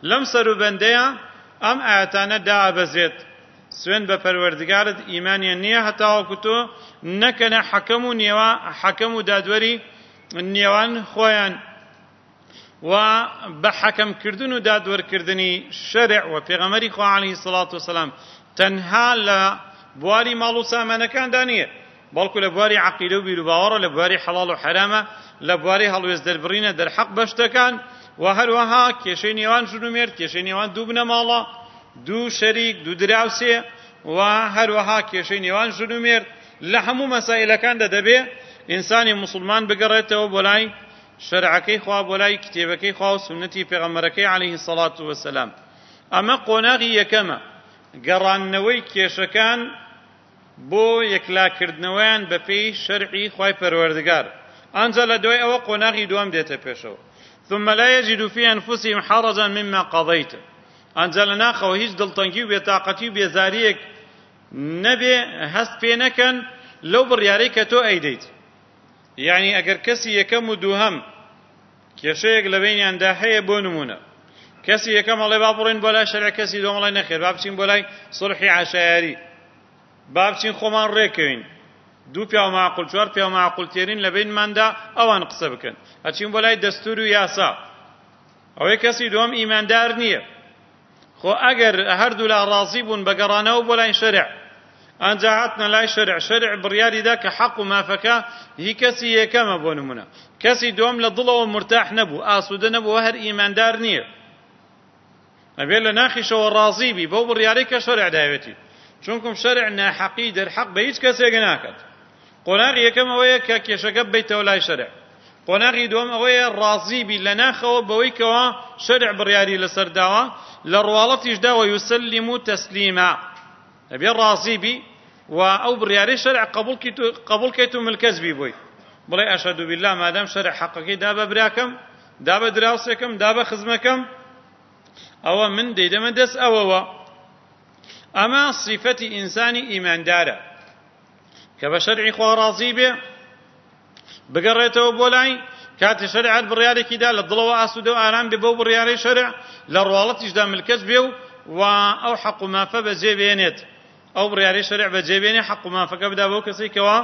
لەم سەروبەندەیە ئەم ئاەتانە دابەزێت سوێن بە پەروەردگارت ئیمانیان نییە هەتاوەکو تۆ نەکەنە حەکەم و نێوا حەکەم و دادوەری نێوان خۆیان و بە حەکەمکردن و دادوەرکردنی شەرع و پێغەمبەری خوا عەلەیهی سەڵات وسەلام تەنها لە بواری ماڵ و سامانەکاندا نییە بەڵکو لە بواری عەقیدە و بیر و باوەڕە لە بواری حەڵاڵ و حەرامە لە بواری هەڵوێست دەربڕینە دەرحەق بەشتەکان و هەروەها کێشەی نێوان ژن و مێرد کێشەی نێوان دوو بنەماڵە دوو شەریک دوو دراوسێ و هەروەها کێشەی نێوان ژن و مێرد لە هەموو مەسائلەکاندا دەبێ ئینسانی موسڵمان بگەڕێتەوە بۆ لای شەرعەکەی خوا بۆ لای کتێبەکەی خوا و سونەتی پێغەمبەرەکەی عەلەیهی سەڵات وەسەلام ئەمە قۆناغی یەکەمە گەڕاننەوەی کێشەکان بۆ یەکلاکردنەوەیان بە پێی شەرعی خوای پەروەردگار ئەنجا لە دوای ئەوە قۆناغی دووەم دێتە پێشەوە ثم لا يجد في أنفسهم حرجا مما قضيت ئەنجا لە ناخەوە هیچ دڵتەنگی و بێتاقەتی و بێزاریەک نەبێ هەست پێ نەکەن لەو بڕیارەی کە تۆ ئەیدەیت یعنی ئەگەر کەسی یەکەم و دووهەم کێشەیەک لە بینیاندا هەیە بۆ نمونە کەسی یەکەم ئەڵێ با بڕۆین بۆ لای شەرع کەسی دووەم ئەڵێ نەخێر با بچین بۆ لای سڵحی عەشایری با بچین خۆمان ڕێکەوین دوو پیا و معقول چوار پیا و معقول تێرین لە بینماندا ئەوان قسە بکەن ئەچین بۆ لای دەستور و یاسا ئەوەی کەسی دووەم ئیماندار نییە خۆ ئەگەر هەردوو لا ڕازی بوون بە گەڕانەوە بۆ لای شەرع ئەنجا هاتنە لای شەرع شەرع بڕیاریدا کە حەق و مافەکە هی کەسی یەکەمە بۆ نمونە کەسی دووەم لە دڵەوە مرتاح نەبوو ئاسوودە نەبوو هەر ئیماندار نییە ئەبێ لە ناخیشەوە ڕازی بی بەو بڕیارەی کە شەرع داوێتی چونکم شەرع ناحەقی دەرحەق بە هیچ کەسێک ناکات قۆناغی یەکەم ئەوەیە کە کێشەکە ببیتەوە لای شەرع قۆناغی دووەم ئەوەیە ڕازی بی لە ناخەوە بەوەی کەوە شەرع بڕیاری لەسەر داوە لە ڕواڵەتیشدا و یوسەلیمو تەسلیما ئەبێ ڕازی بی و ئەو بڕیارەی شەرع قبوڵ کەیت و ملکەز بی بۆی بڵێ ئەشهەدو بالله مادام شەرع حەقەکەی دا بە براکەم دا بە دراوسێکم دا بە خزمەکەم ئەوە من دەیدەمە دەست ئەوەوە ئەمە صفەتی ئینسانی ئیماندارە کە بە شەرعی خوا ڕازی بێ بگەڕێتەوە بۆ لای کاتی شەرعات بڕیارێکی دا لە دڵەوە ئاسوودە و ئارام بێ بەو بڕیارەی شەرع لە ڕواڵەتیشدا ملکەز بێ و ئەو حەق و مافە بەجێ بێنێت ئەو بڕیارەی شەرع بەجێ بێنێ حەق و مافەکە بدا بەو کەسێک کەوا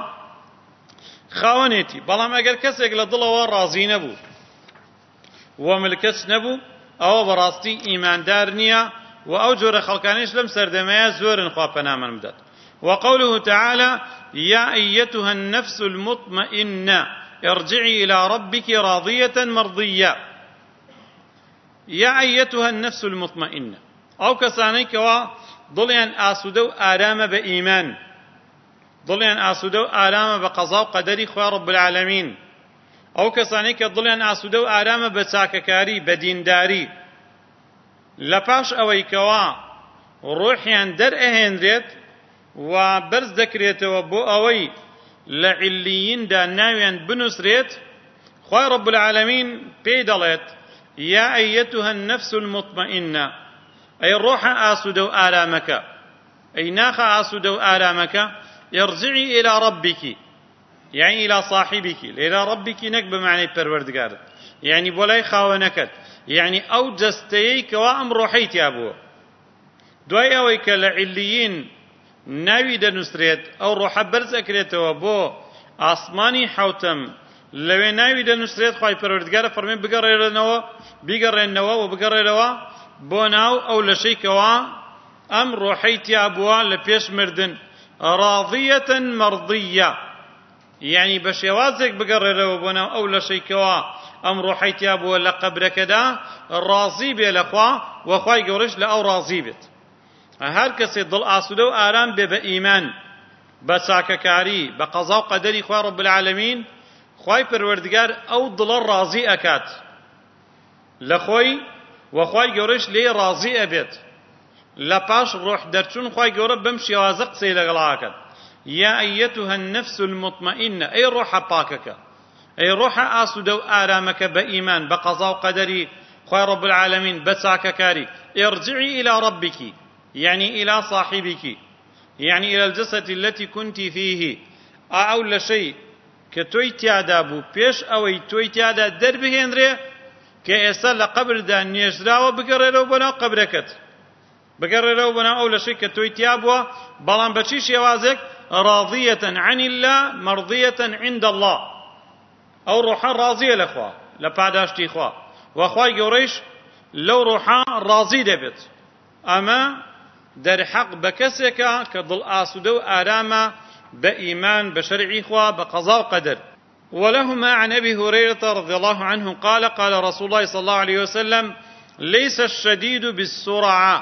خاوەنێتی بەڵام ئەگەر کەسێک لە دڵەوە ڕازی نەبوو و ملکەس نەبوو ئەوە بەڕاستی ئیماندار نییە و ئەو جۆرە خەڵکانیش لەم سەردەمەیە زۆرن خوا پەنامان بدات وقوله تعالى يا أيتها النفس المطمئنة ارجعي إلى ربك راضية مرضية يا أيتها النفس المطمئنة أو كسانيك ضليان آسودو آرام بإيمان ضليان آسودو آرام بقضاء قدري خواه رب العالمين أو كسانيك ضليان آسودو آرام بساككاري بدينداري لپاش ئەوەی کەوا ڕۆحیان دەرئەهێنرێت و بەرز دەکرێتەوە بۆ ئەوەی لە علییندا ناویان بنووسرێت خوای رب العالمین پێی دەڵێت یا ئەیەتوها النەفس المطمئنە ئەی ڕۆحە ئاسوودە و ئارامەکە ئەی ناخە ئاسوودە و ئارامەکە ارجعي إلى ربك يعني إلى صاحبك إلى ربك نك بمعنى پروردگار يعني بولاي خاونكت يعني أو دستيك وأم روحيت يا أبوه دوای ئەوەی کە لە علیین ناوی دەنووسرێت ئەو ڕۆحە بەرز ئەکرێتەوە بۆ ئاسمانی حەوتەم لەوێ ناوی دەنووسرێت خوای پەروەردگارە فەرمێ بگەڕێنەوە بیگەڕێنەوە و بگەڕێنەوە بۆ ناو ئەو لەشەی کەوا ئەم ڕۆحەی تیا بووە لە پێش مردن ڕاضیەتە مەرضیە یعنی بە شێوازێک بگەڕێنەوە بۆ ناو ئەو لەشەی کەوا ئەم ڕۆحەی تیا بووە لە قەبرەکەدا ڕازی بێ لەخوا و خوای گەورەش لە ئەو ڕازی بێت هەر کەسێ دڵ ئاسوودە و ئارام بێ بە ئیمان بە چاکەکاری بە قەزا و قەدەری خوای رب العالمین خوای پەروەردگار ئەو دڵە ڕازی ئەکات لە خۆی و خوای گەورەش لێ ڕازی ئەبێت لە پاش ڕۆح دەرچوون خوای گەورە بەم شێوازە قسەی لەگەڵا ئەکات یا ئەیەتوها النەفس المطمئنە ئەی ڕۆحە پاکەکە ئەی ڕۆحە ئاسوودە و ئارامەکە بە ئیمان بە قەزا و قەدەری خوای رب العالمین بە چاکەکاری ارجعي إلى ربك يعني إلى صاحبك يعني إلى الجسد التي كنت فيه أو لشيء كتوي تيادا بو بيش أو توي تيادا دربه هنري کە ئێستا لە قەبردا نێژراوە بگەڕێرەوە بۆناو قەبرەکەت، بگەڕێرەوە بۆناو ئەو لەشەی کە تۆی تیا بووە، بەڵام بەچی شێوازێک راضية عن الله مرضية عند الله، ئەو ڕۆحە ڕازیە لە خوا، لە پاداشتی خوا، وەخوای گەورەیش لەو ڕۆحە ڕازی دەبێت. ئەمە دەرحەق بە کەسێکە کە دڵ ئاسوودە و ئارامە بە ئیمان بە شەرعی خوا بە قەزا و قەدەر. ولهما عن أبي هريرة رضي الله عنه قال قال رسول الله صلى الله عليه وسلم ليس الشديد بالسرعة،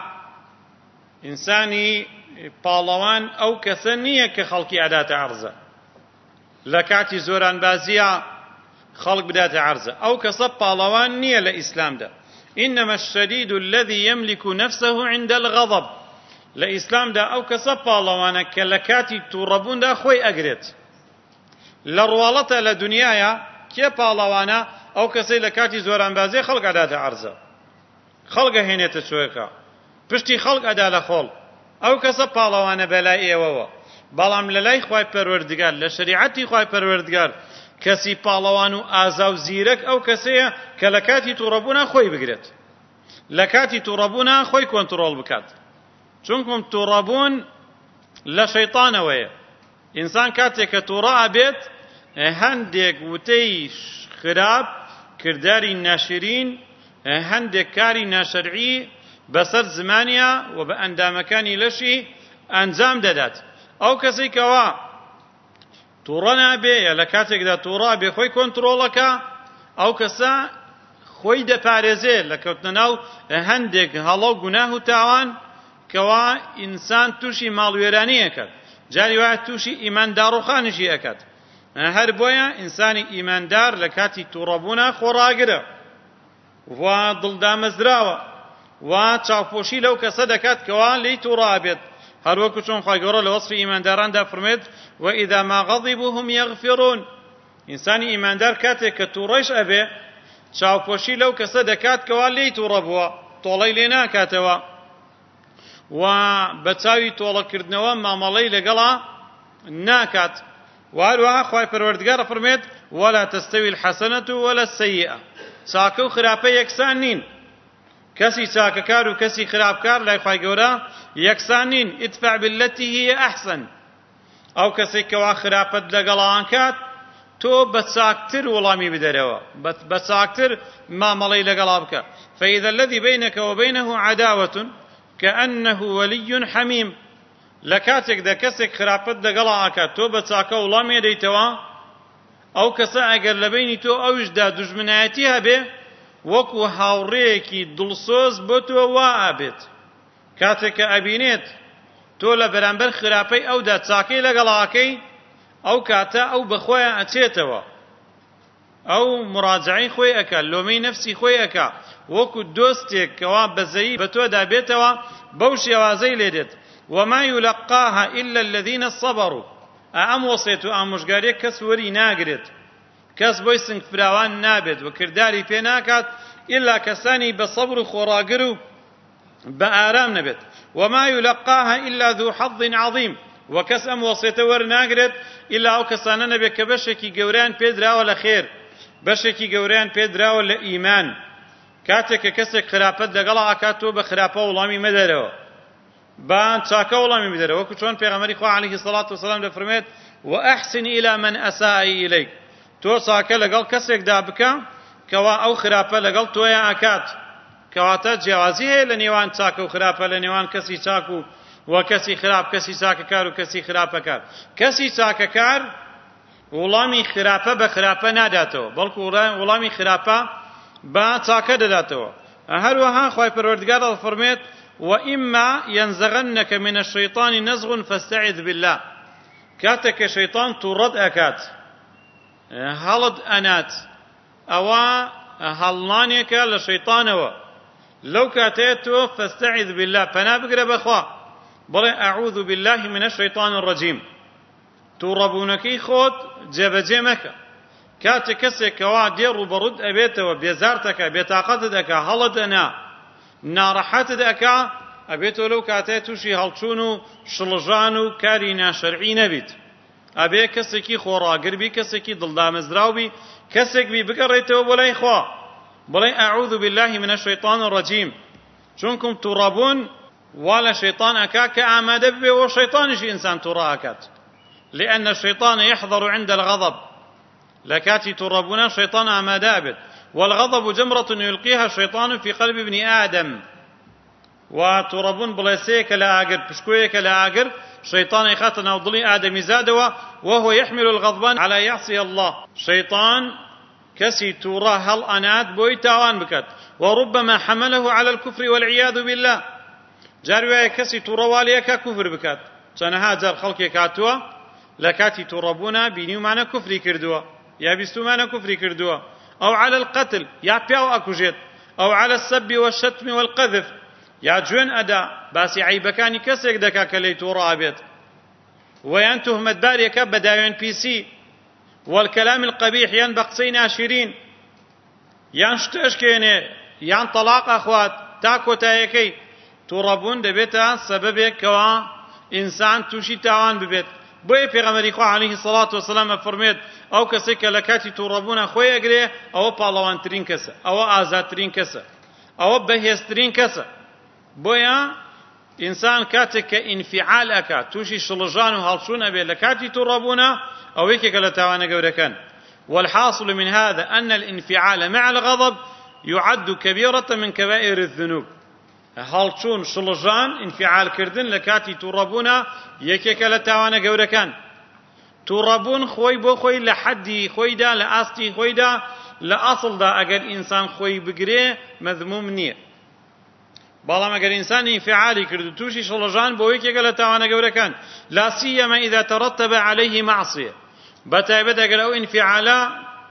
إنساني باڵەوان ئەو کەسە نییە کە خەڵکی ئەداتە عەرزە، لە کاتی زۆران بازیە خەڵک بداتە عەرزە، ئەو کەسە پاڵەوان نییە لە ئیسلامدا. إنما الشديد الذي يملك نفسه عند الغضب، لە ئیسلامدا ئەو کەسە پاڵەوانە کە لە کاتی تووڕەبووندا خۆی ئەگرێت. لە ڕواڵەتە لە دنیاە کێ پاڵەوانە؟ ئەو کەسەی لە کاتی زۆران بازیە خەڵک ئەداتە عەرزە، خەڵکە هێنێتە چۆیەکە، پشتی خەڵک ئەدا لە خۆڵ، ئەو کەسە پاڵەوانە بەلای ئێوەوە. بەڵام لە لای خوای پەروەردگار، لە شریعەتی خوای پەروەردگار، کەسی پاڵەوان و ئازا و زیرەک ئەو کەسەیە کە لە کاتی تووڕەبوونا خۆی بگرێت، لە کاتی تووڕەبوونا خۆی کۆنتڕۆڵ بکات. چونکم تووڕەبوون لە شەیطانەوەیە. ئینسان کاتێک کە تووڕە ئەبێت هەندێک وتەی خراپ، کردداری ناشرین، هەندێک کاری ناشەرعی بەسەر زمانیا و بە ئەندامەکانی لەشی ئەنجام دەدات. ئەو کەسەی کەوا تووڕە نابێ یا لە کاتێکدا تووڕە بێ خۆی کۆنتڕۆڵەکە، ئەو کەسە خۆی دەپارێزێ لە کەوتنە ناو هەندێک هەڵە و گوناه و تاوان کەوا ئینسان تووشی ماڵوێرانی ئەکات، جاری وایە تووشی ئیمانداڕۆخانیشی ئەکات. هەر بۆیە ئینسانی ئیماندار لە کاتی تووڕەبوونا خۆڕاگرە و دڵدامەزراوە و چاوپۆشی لەو کەسە دەکات کەوا لی تووڕە بێت. هەروەکو چۆن خوای گەورە لە وەسفی ئیمانداراندا فەرمێت وإذا ما غضبوا هم يغفرون، ئینسانی ئیماندار کاتێک کە تووڕەش ئەبێ چاوپۆشی لەو کەسە دەکات کەوا لی تووڕە بووە، تۆڵەی لێ ناکاتەوە و بە چاوی تۆڵەکردنەوە مامەڵەی لەگەڵا ناکات. و هەروەها خوای پەروەردگار فەرمێت ولا تستوي الحسنة ولا السيئة، چاکە و خراپە یەکسان نین، کەسی چاکەکار و کەسی خراپکار لای خوای گەورە یەکسان نین. ادفع بالتي هي أحسن، ئەو کەسێک کەوا خراپەت لەگەڵان کات تۆ بە چاکتر وەڵامی بدەرەوە، بە چاکتر مامەڵەی لەگەڵا بکە. فإذا الذي بينك وبينه عداوة كأنه ولي حميم، لە کاتێکدا کەسێک خراپەت لەگەڵا ئاکات تۆ بە چاکە وەڵامی دەیتەوە، ئەو کەسە ئەگەر لە بینی تۆ ئەویشدا دوژمنایەتی هەبێ وەکو هاوڕێیەکی دڵسۆز بۆ تۆ وا ئابێت. کاتێک کە ئەبینێت تۆ لە بەرامبەر خراپەی ئەودا چاکەی لەگەڵاکەی، ئەو کاتە ئەو بەخۆیان ئەچێتەوە، ئەو مراجعەی خۆی ئەکا، لۆمەی نەفسی خۆی ئەکا، وەکو دۆستێک کەوا بەزەیی بە تۆدا بێتەوە بەو شێوازەی لێ دێت. وما يلقاها إلا الذين صبروا، ئەم وەسێت و ئامۆژگاریە کەس وەری ناگرێت، کەس بۆی سنگفراوان نابێت و کردداری پێ ناکات ئیلا کەسانی بە سەبر و خۆڕاگر و بە ئارام نەبێت. وما يلقاها إلا ذو حظ عظيم، و کەس ئەم وەسێتە وەرناگرێت ئیلا ئەو کەسانە نەبێت کە بەشێکی گەوریان پێدراوە لە خێر، بەشێکی گەوریان پێدراوە لە ئیمان. کاتێک کە کەسێک خراپەت لەگەڵا ئاکات تۆ بە خراپە وەڵامی مەدەرەوە، با چاکە وەڵامی بدەرەوە، وەکو چۆن پێغەمبەری خوا عەلەیهی سەڵات وسەلام دەفەرمێت وأحسن إلى من أساء إليك، تۆ چاکە لەگەڵ کەسێکدا بکە کەوا ئەو خراپە لەگەڵ تۆیە ئاکات. کەواتە جیاوازی هەیە لە نێوان چاکە و خراپە، لە نێوان کەسی چاک و و کەسی خراپ، کەسی چاکەکار و کەسی خراپەکار. کەسی چاکەکار وەڵامی خراپە بە خراپە ناداتەوە، بەڵکو وەڵامی خراپە بە چاکە دەداتەوە. هەروەها خوای پەروەردگار دەفەرمێت وإما ينزغنك من الشيطان نزغ فاستعذ بالله، کاتێک کە شەیطان تووڕەت ئەکات، هەڵت ئەنات، ئەوە هەڵنانێکە لە شەیطانەوە، لەو کاتەیە تۆ فاستعذ بالله پەنا بگرە بەخوا، بڵێ ئەعوذ بالله من الشيطان الرجيم، تووڕەبوونەکەی خۆت جێبەجێ مەکە. کاتێک کەسێک کەوا دێ ڕوبەڕووت ئەبێتەوە، بێزارتەکە، بێتاقەتت ئەکا، هەڵت ئەنا، ناڕەحەتت ئەکا، ئەبێتەوە لەو کاتەیە تووشی هەڵچوون و شڵژان و کاری ناشەرعی نەبیت. ئەبێ کەسێکی خۆڕاگربی، کەسێکی دڵدامەزراوبی، کەسێک بی بگەڕێتەوە بۆ لای خوا، بڵێ ئەعوذ بالله من الشيطان الرجيم چونکم تووڕەبوون وا لە شەیطان ئەکا کە ئامادە ببێ وە شەیطانیشی ئینسان تووڕە ئەکات لأن الشيطان يحضر عند الغضب لكاتي تووڕەبوونە شەیطان ئامادە بێت والغضب جمرة يلقيها الشيطان في قلب ابن آدم وتووڕەبوون بڵێسەیەکە لە ئاگر پشکۆیەکە لە ئاگر شەیطان يخاتە ناو دڵی ئادەمی زادەوە وهو يحمل الغضبان على يعصي الله شەیطان كسي تووڕە هەڵ ئەنات بۆی تاوان بکات وربما حمله على الكفر والعياذ بالله جار وایە کەسی تووڕەوالەیەکە کوفر بکات چەنەها جار خەڵکێک هاتووە لە کاتی تووڕەبوونە بینیومانە کوفری کردووە یا بیستومانە کوفری کردووە أو على القتل يا بياو أكوجيت أو على السب والشتم والقذف يا جوين أدا باسي عيبكاني كسيك دكا كليتو رابط ويان تهمت باريكا بدايون بي سي والكلام القبيح يان بقصي ناشرين يان شتشكيني يان طلاق أخوات تاكو تايكي توربون دبيتا سببك كوا إنسان توشي تاوان ببيت بۆیە پێغەمبەری خوا عەلەیهی سەڵات وەسەلام ئەفەرمێت ئەو کەسێک کە لە کاتی تووڕەبوونە خۆی ئەگرێ ئەوە پاڵەوانترین کەسە ئەوە ئازادترین کەسە ئەوە بەهێزترین کەسە بۆیە ئینسان کاتێک کە ئینفیعال ئەکات تووشی شڵژان و هەڵچوون ئەبێت لە کاتی تووڕەبوونە ئەو یەکێکە لە تاوانە گەورەکان والحاصل من هذا أن الانفعال مع الغضب يعد كبيرة من كبائر الذنوب هەڵچوون شڵژان ئینفیعالکردن لە کاتی تووڕەبوونە یەکێکە لە تاوانە گەورەکان تووڕەبوون خۆی بۆ خۆی لە حەدی خۆیدا لە ئاستی خۆیدا لە ئەسڵدا ئەگەر ئینسان خۆی بگرێ مەذموم نییە بەڵام ئەگەر ئینسان ئینفیعالی کرد و تووشی شڵژان بۆ یەکێکە لە تاوانە گەورەکان لا سیما إذا ترتب عليه معصية بەتایبەت ئەگەر ئەو ئینفیعالە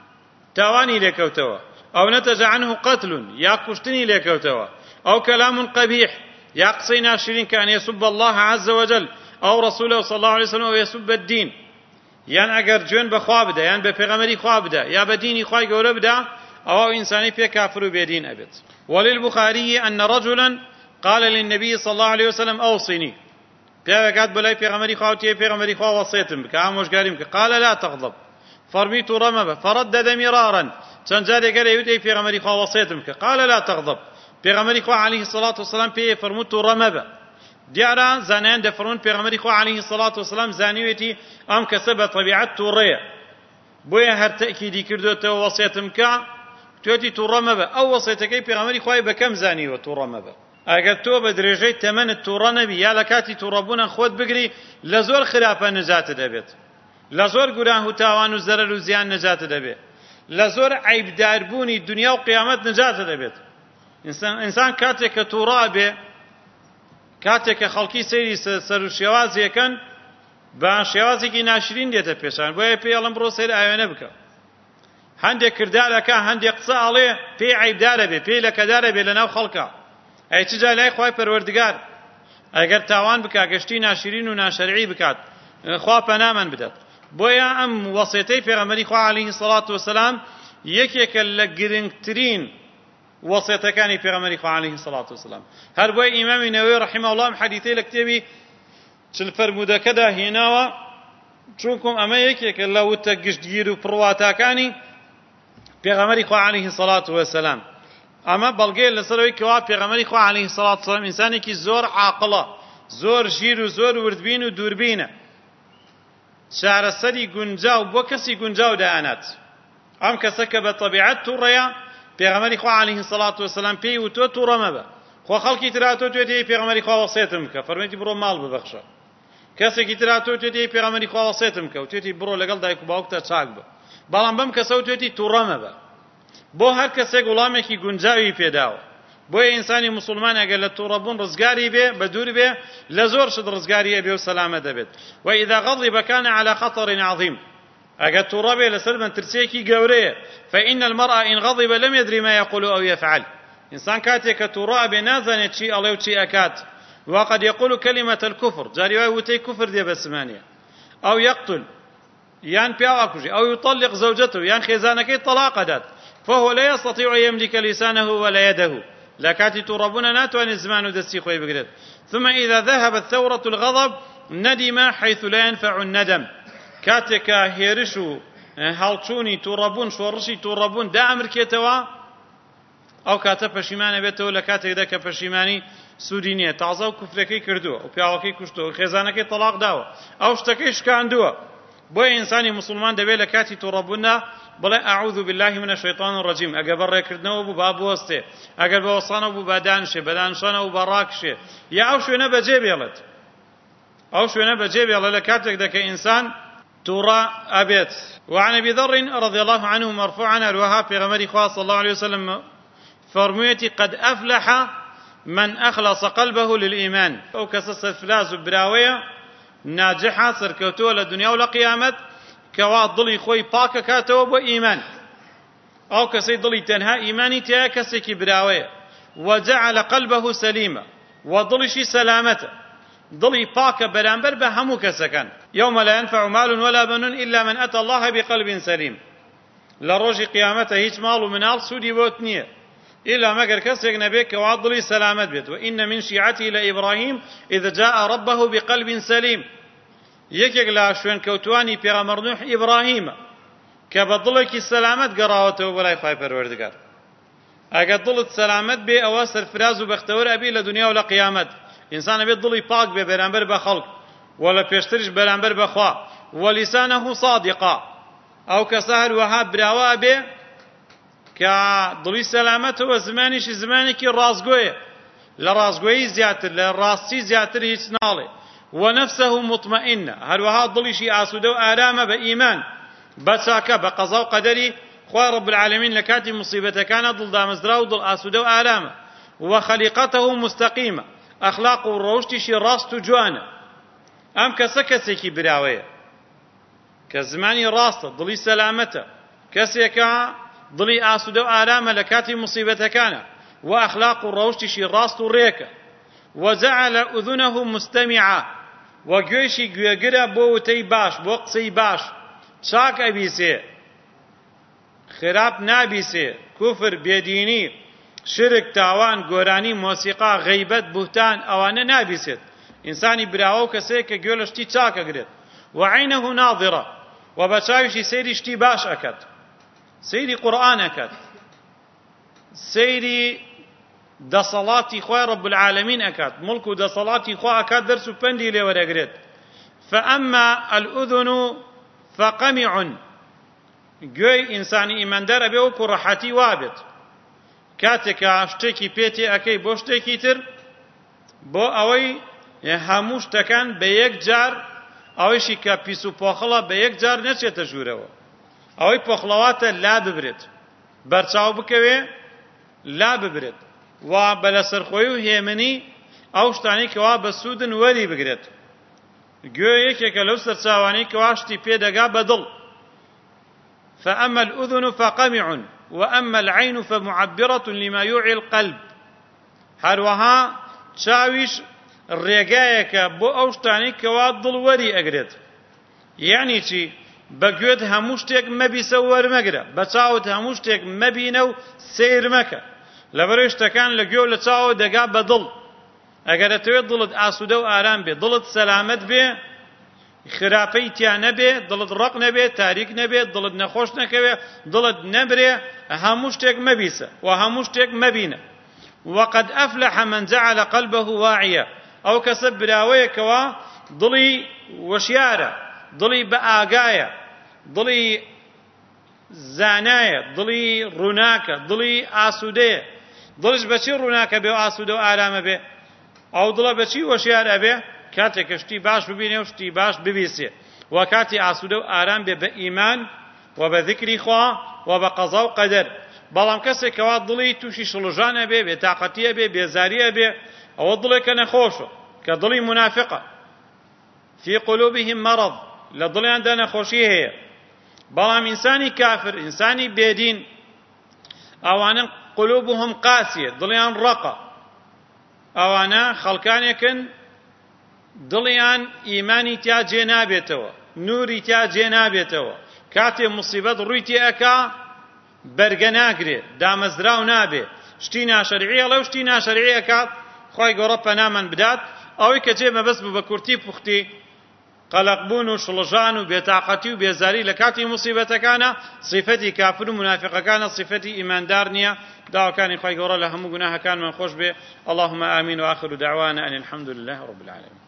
تاوانی لێکەوتەوە أو نتج عنه قتل یا کوشتنی لێکەوتەوە أو كلام قبيح يقصي ناشرين كأن يسب الله عز وجل أو رسوله صلى الله عليه وسلم أو يسب الدين يان أجر جوين بخوابده يان بفغمري خوابده يا بديني خواي قولبده أو إنساني في كافر بيدين أبد وللبخاري أن رجلا قال للنبي صلى الله عليه وسلم أوصني قال بلاي بفغمري خواتي بفغمري خوا وصيتم بك عاموش قارم قال لا تغضب فرميت رمبه فردد مرارا تنجاري قال يودي بفغمري خوا وصيتم قال لا تغضب پێغەمبەری خوا عەلەیهی سەڵات وسەلام پێی فەرمووت تووڕە مەبە دیارە زانایان دەفەرموون پێغەمبەری خوا عەلەیهی سەڵات وسەلام زانیوێتی ئەم کەسە بە تەبیعەت تووڕەیە بۆیە هەر تەئکیدی کردوێتەوە وەسیەتم کە توێتی تووڕە مەبە ئەو وەسیەتەکەی پێغەمبەری خوای بەکەم زانیوە تووڕە مەبە ئەگەر تۆ بە درێژەی تەمەنت تووڕە نەبی یا لە کاتی تووڕەبوونە خۆت بگری لە زۆر خراپە نەجاتت دەبێت لە زۆر گوناه و تاوان و زەرەر و زیان نەجاتت دەبێت لە زۆر عەیبداربوونی دنیا و قیامەت نەجاتت دەبێت ئینسان کاتێک کە تووڕا بێ کاتێک کە خەڵکی سەیری سەر و شێوازیەکەن بە شێوازێکی ناشرین دێتە پێشان بۆیە پێڵم بڕۆ سەیر ئاوێنە بکە هەندێک کردارەکە هەندێک قسە ئەڵێ پێی عەیبدارە بێ پێی لەکەدارە بێ لەناو خەڵکە ئەی چ جا لای خوای پەروەردگار ئەگەر تاوان بکا گەشتی ناشرین و ناشەرعی بکات خوا پەنامان بدات بۆیە ئەم وەسیەتەی پێغەمبەری خوا عەلەیهی سەڵات وسەلام یەکێکە لە گرنگترین وصيتكاني في غمري عليه الصلاة والسلام هل بوي إمام نووي رحمه الله حديثي لكتبي تلفرمودا كدا هناوا چونكم أما يكيك لو تقش ديرو پرواتاكاني في غمري عليه الصلاة والسلام أما بلغي لسروي كوا في غمري عليه الصلاة والسلام إنساني كي زور عاقلة زور جيرو زور وردبين ودوربين شعر السري قنجاو بوكسي قنجاو دانات أم كسك بطبيعت الريا پێغەمبەری خوا عەلەیهی سەڵات وسەلام پێی وتۆ تووڕە مەبە خۆ خەڵکی ترا تۆ توێتی پێغەمبەری خوا وەسیەتم بکە فەرموویەتی بڕۆ ماڵ ببەخشە کەسێکی ترا تۆ توێتی پێغەمبەری خوا وەسیەتم بکە و توێتی بڕۆ لەگەڵ دایک و باوکتە چاک بە بەڵام بەم کەسە و توێتی تووڕە مەبە بۆ هەر کەسێک وەڵامێکی گونجاوی پێداوە بۆیە ئینسانی موسڵمان ئەگەر لە تووڕەبوون ڕزگاری بێ بە دوور بێ لە زۆر شت ڕزگاریە بێ و سەلامەت دەبێت وإذا غضب كان على خطر عظيم أجد ترابي لسلم ترسيكي جورية فإن المرأة إن غضب لم يدري ما يقول أو يفعل إنسان كاتك ترابي نازنت شيء الله وشيء أكات وقد يقول كلمة الكفر جاري وتي كفر دي بسمانية أو يقتل يان بياكوجي أو يطلق زوجته يان خزانك طلاق دات فهو لا يستطيع أن يملك لسانه ولا يده لكاتي ترابنا ناتوان الزمان دستي خوي بقرد ثم إذا ذهبت ثورة الغضب ندم حيث لا ينفع الندم کاتێکە هێرش و هەڵچوونی تووڕەبوون شۆڕشی تووڕەبوون دامرکێتەوە ئەو کاتە پەشیمانە بێتەوە لە کاتێکدا کە پەشیمانی سوودی نییە، تازە و کوفرەکەی کردووە و پیاوەکەی کوشتەوە، خێزانەکەی تەلاق داوە، ئەو شتەکەی شکاندووە. بۆیە ئینسانی مسلمان دەبێت لە کاتی تووڕەبووندا بڵێ ئەعوذ بالله من الشیطان الرجیم. ئەگەر بەڕێکردنەوە بوو با بوەستێ، ئەگەر بە وەسانە بوو با دانشێ، بە دانشانەوە با ڕاکشێ، یا ئەو شوێنە بەجێ بێڵێت، ئەو شوێنە بەجێ بێڵێ لە کاتێکدا کە ئینسان تووڕە ئەبێت. وعن أبي ذر رضي الله عنه مرفوعا الوها في غمر خاص صلى الله عليه وسلم فرميتي قد أفلح من أخلص قلبه للإيمان. أو كسس فلاز براوية ناجحة سركوتوه للدنيا والقيامة كواد ضلي خوي باكا كاتو بإيمان، أو كسي ضلي تنها إيماني تيا كسيكي براوية وجعل قلبه سليما وضلي شي سلامته ضلي باكا برامبر بهمو كسكن. يوم لا ينفع مال ولا بنون إلا من أتى الله بقلب سليم. لروج قيامته هيج مال ومنال سودي بوتنيه إلا مگر كسيك نبيك وعضلي سلامت بيت. وإن من شيعته لإبراهيم إذا جاء ربه بقلب سليم. يكيك لا شوين كوتواني پیغمبر نوح إبراهيم كبضلك السلامت قراوته ولا يخاي پروردگار. اگر ضلت سلامت بي اواسر فراز وبختور أبي لدنيا ولا قيامت. إنسان بيت ضلي پاك بي برانبر بخلق ولا پیشترش برانبر بخوا ولسانه صادقا أو كسهر وهاب براوا بي كضلي سلامته وزمانش زمانك رازقوية لرازقوية زياتر لراسي زياتر يتنالي ونفسه مطمئنة. هل وها ضلي شي آسوده وآرامه بإيمان بساكه بقضاء قدري خواه رب العالمين لكاتي مصيبته كان ضل دامزدرا وضل آسوده وآرامه. وخليقته مستقيمة أخلاقه الروشتي شي راست جوانه. أم كسكسيكي براوية كزماني راسته ضلي سلامته كسيكا ضلي آسوده وآرامه لكاتي مصيبته كان وأخلاقه الروشتي شي راست ريكه. وجعل أذنه مستمعة وگوشی گوێگرە بۆ وتەی باش بۆ قسەی باش چاک ئەبیسێ خراپ نابیسێ کوفر بێدینی شرک تاوان گۆرانی مۆسیقا غەیبەت بوهتان ئەوانە نابیسێت. ئینسانی براوە و کەسەیە کە گوێ لە شتی چاک ئەگرێت. وعینه ناظرە و بە چاویشی سەیری شتی باش ئەکات، سەیری قورئان ئەکات، سەیری دەسەڵاتی خوای رب العالمین ئەکات، مڵک و دەسەڵاتی خوا ئەکات، دەرس و پەندی لێ وەرەگرێت. فأما الأذن فقمع گوێی ئینسانی ئیماندار ئەبێ وەکو ڕەحەتی وابێت کاتێکە شتێکی پێتێ ئەکەی بۆ شتێکی تر بۆ ئەوەی هەموو شتەکان بە یەک جار ئەوەیشی کە پیس و پۆخڵە بە یەک جار نەچێتە ژوورەوە، ئەوەی پۆخڵەواتە لا ببرێت بەرچاو بکەوێ لا ببرێت و بە لەسەرخۆی و هێمنی ئەو شتانەی کەوا بە سوودن وەری بگرێت. گوێ یەکێکە لەو سەرچاوانەی کەوا شتی پێدەگا بەدڵ. فأما الأذن فقمع وأما العين فمعبرة لما يوعي القلب. هەروەها چاویش ڕێگایەکە بۆ ئەو شتانەی کەوا دڵ وەری ئەگرێت. یعنی چی؟ بە گوێت هەموو شتێک مەبیسە و وەرمەگرە، بە چاوت هەموو شتێک مەبینە و سیر مەکە، لەبەرەوەی شتەکان لە گوێ و لە چاوە دەگا بە دڵ. ئەگەر دەتەوێت دڵت ئاسوودە و ئارام بێ، دڵت سەلامەت بێ، خراپەی تیا نەبێ، دڵت ڕق نەبێ، تاریک نەبێ، دڵت نەخۆش نەکەوێ، دڵت نەبرێ، هەموو شتێک مەبیسە و هەموو شتێک مەبینە. وقد أفلح من جعل قلبه واعيا. ئەو کەسە براوەیەکەوە دڵی وەشیارە، دڵی بە ئاگایە، دڵی زانایە، دڵی ڕووناکە، دڵی ئاسوودەیە. دڵش بەچی ڕووناکە بێ و ئاسوودە و ئارامە بێ؟ ئەو دڵە بەچی وەشیار ئەبێ؟ کاتێک شتی باش ببینێ و شتی باش ببیسێ و کاتی ئاسوودە و ئارام بێ بە ئیمان و بە ذکری خوا و بە قەزا و قەدەر. بەڵام کەسێکەوە دڵی تووشی شڵژانە بێ، بێتاقەتیە بێ، بێزاریە بێ، ئەوە دڵێکە نەخۆشە کە دڵی منافقە. فی قلوبهم مرض، لە دڵیاندا نەخۆشی هەیە. بەڵام ئینسانی کافر، ئینسانی بێدین، ئەوانە قلوبهم قاسیە، دڵیان ڕقە، ئەوانە خەڵکانێکن دڵیان ئیمانی تیا جێ نابێتەوە، نووری تیا جێ نابێتەوە. کاتێ موسیبەت ڕووی تێ ئەکا بەرگە ناگرێ، دامەزراو نابێ، شتی ناشەرعیە لەو شتی ناشەرعی ئەکات. خوای گەورە پەنامان بدات ئەوەی کە جێ مەبەست بوو بە کورتی پوختی قەلەقبوون و شڵژان و بێتاقەتی و بێزاری لە کاتی موسیبەتەکانە صیفەتی کافر و منافقەکانە صیفەتی ئیماندار نییە. داواکانی خوای گەورە لە هەموو گوناهەکانمان خۆش بێ. اللهم آمین و آخر دعوانا أن الحمد لله رب العالمين.